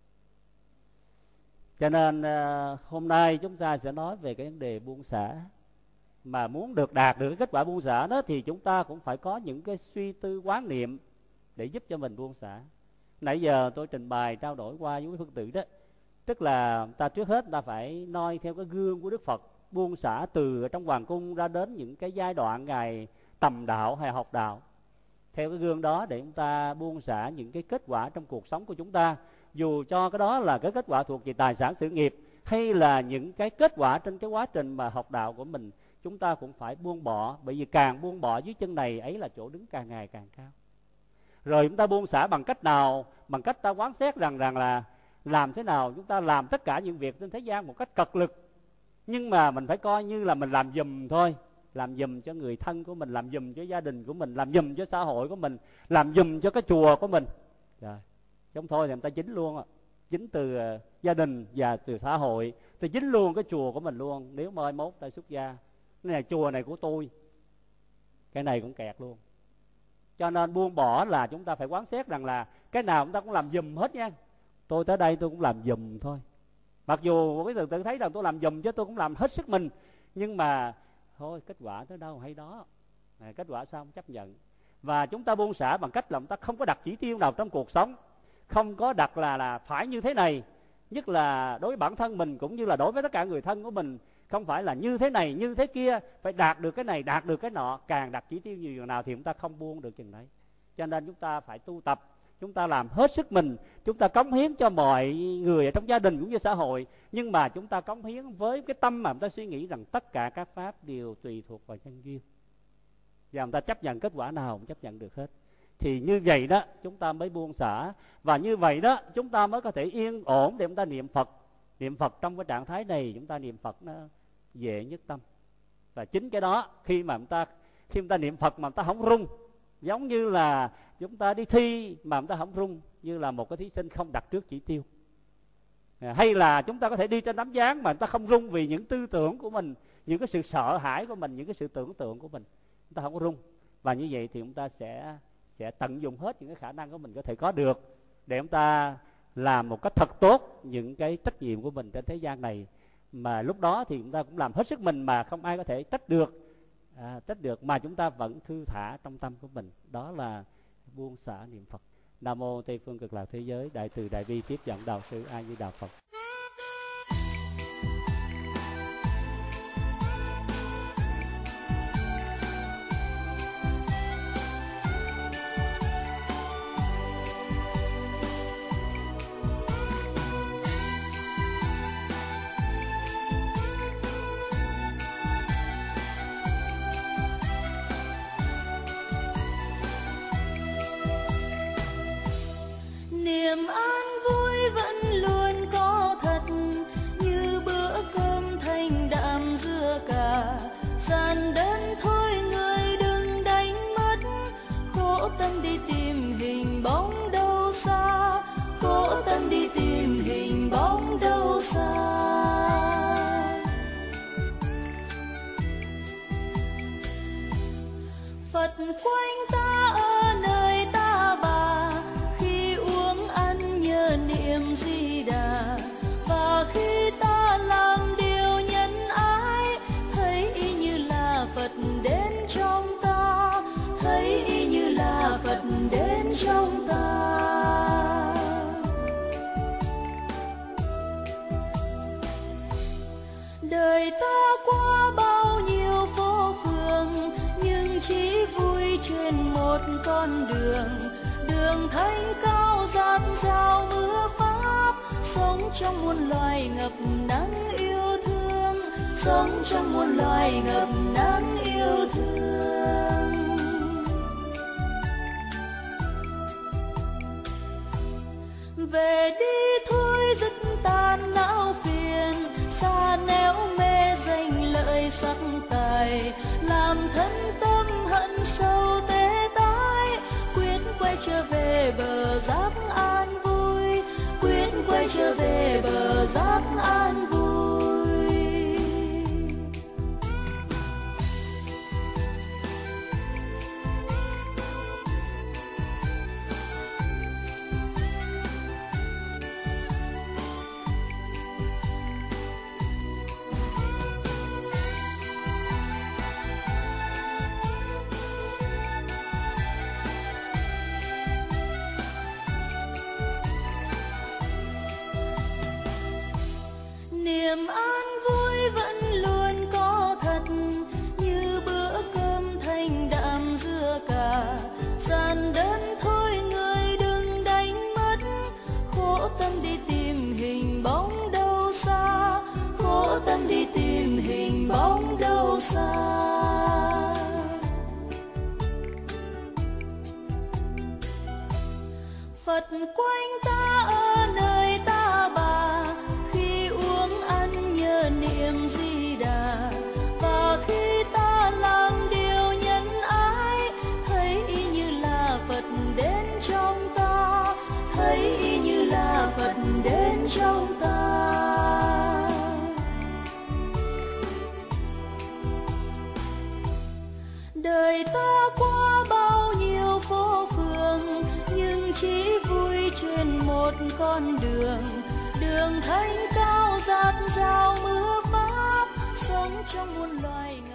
Cho nên uh, hôm nay chúng ta sẽ nói về cái vấn đề buông xả. Mà muốn được đạt được cái kết quả buông xả đó thì chúng ta cũng phải có những cái suy tư quán niệm để giúp cho mình buông xả. Nãy giờ tôi trình bày trao đổi qua với quý Phật tử đó, tức là ta trước hết ta phải noi theo cái gương của Đức Phật buông xả từ trong hoàng cung ra đến những cái giai đoạn Ngài tầm đạo hay học đạo. Theo cái gương đó để chúng ta buông xả những cái kết quả trong cuộc sống của chúng ta, dù cho cái đó là cái kết quả thuộc về tài sản sự nghiệp hay là những cái kết quả trên cái quá trình mà học đạo của mình, chúng ta cũng phải buông bỏ. Bởi vì càng buông bỏ dưới chân này ấy là chỗ đứng càng ngày càng cao. Rồi chúng ta buông xả bằng cách nào? Bằng cách ta quán xét rằng rằng là làm thế nào chúng ta làm tất cả những việc trên thế gian một cách cật lực, nhưng mà mình phải coi như là mình làm giùm thôi, làm giùm cho người thân của mình, làm giùm cho gia đình của mình, làm giùm cho xã hội của mình, làm giùm cho cái chùa của mình. Rồi trong thôi thì người ta dính luôn á, dính từ uh, gia đình và từ xã hội, thì dính luôn cái chùa của mình luôn. Nếu mai mốt ta xuất gia, cái này chùa này của tôi, cái này cũng kẹt luôn. Cho nên buông bỏ là chúng ta phải quán xét rằng là cái nào chúng ta cũng làm giùm hết nha. Tôi tới đây tôi cũng làm giùm thôi, mặc dù quý Phật tử thấy rằng tôi làm giùm chứ tôi cũng làm hết sức mình, nhưng mà thôi kết quả tới đâu hay đó, à, kết quả sao không chấp nhận. Và chúng ta buông xả bằng cách là chúng ta không có đặt chỉ tiêu nào trong cuộc sống, không có đặt là là phải như thế này, nhất là đối với bản thân mình cũng như là đối với tất cả người thân của mình, không phải là như thế này như thế kia, phải đạt được cái này đạt được cái nọ. Càng đặt chỉ tiêu nhiều nào thì chúng ta không buông được chừng đấy. Cho nên chúng ta phải tu tập, chúng ta làm hết sức mình, chúng ta cống hiến cho mọi người ở trong gia đình cũng như xã hội, nhưng mà chúng ta cống hiến với cái tâm mà chúng ta suy nghĩ rằng tất cả các pháp đều tùy thuộc vào nhân duyên, và chúng ta chấp nhận kết quả nào cũng chấp nhận được hết. Thì như vậy đó chúng ta mới buông xả, và như vậy đó chúng ta mới có thể yên ổn để chúng ta niệm Phật. Niệm Phật trong cái trạng thái này chúng ta niệm Phật nó dễ nhất tâm. Và chính cái đó khi mà chúng ta khi chúng ta niệm Phật mà chúng ta không rung, giống như là chúng ta đi thi mà chúng ta không rung, như là một cái thí sinh không đặt trước chỉ tiêu. À, hay là chúng ta có thể đi trên đám giáng mà chúng ta không rung vì những tư tưởng của mình, những cái sự sợ hãi của mình, những cái sự tưởng tượng của mình, chúng ta không có rung. Và như vậy thì chúng ta sẽ sẽ tận dụng hết những cái khả năng của mình có thể có được để chúng ta làm một cách thật tốt những cái trách nhiệm của mình trên thế gian này. Mà lúc đó thì chúng ta cũng làm hết sức mình mà không ai có thể trách được, à, trách được mà chúng ta vẫn thư thả trong tâm của mình. Đó là buông xả niệm Phật. Nam mô Tây phương cực lạc thế giới đại từ đại bi tiếp dẫn đạo sư A Di Đà Phật. Niềm an vui vẫn luôn có một con đường, đường thánh cao dạt dào mưa pháp, sống trong muôn loài ngập nắng yêu thương, sống trong muôn loài ngập nắng yêu thương. Về đi thôi dứt tan não phiền, xa nẻo mê danh lợi sắc tài, làm thân tâm hận sâu tế tái, quyết quay trở về bờ giác an vui, quyết quay trở về bờ giác an vui. Niềm an vui vẫn luôn có thật, như bữa cơm thanh đạm dưa cà, gian đơn thôi người đừng đánh mất, khổ tâm đi tìm hình bóng đâu xa, khổ tâm đi tìm hình bóng đâu xa. Phật quanh ta ở nơi ta bà, khi uống ăn nhớ niệm Di Đà, và khi ta làm điều nhân ái, thấy y như là Phật đến trong ta, thấy y như là Phật đến trong ta. Đời ta qua bao nhiêu phố phường, nhưng chỉ vui trên một con đường, đường thánh cao dạt dào mưa pháp, sống trong muôn loài.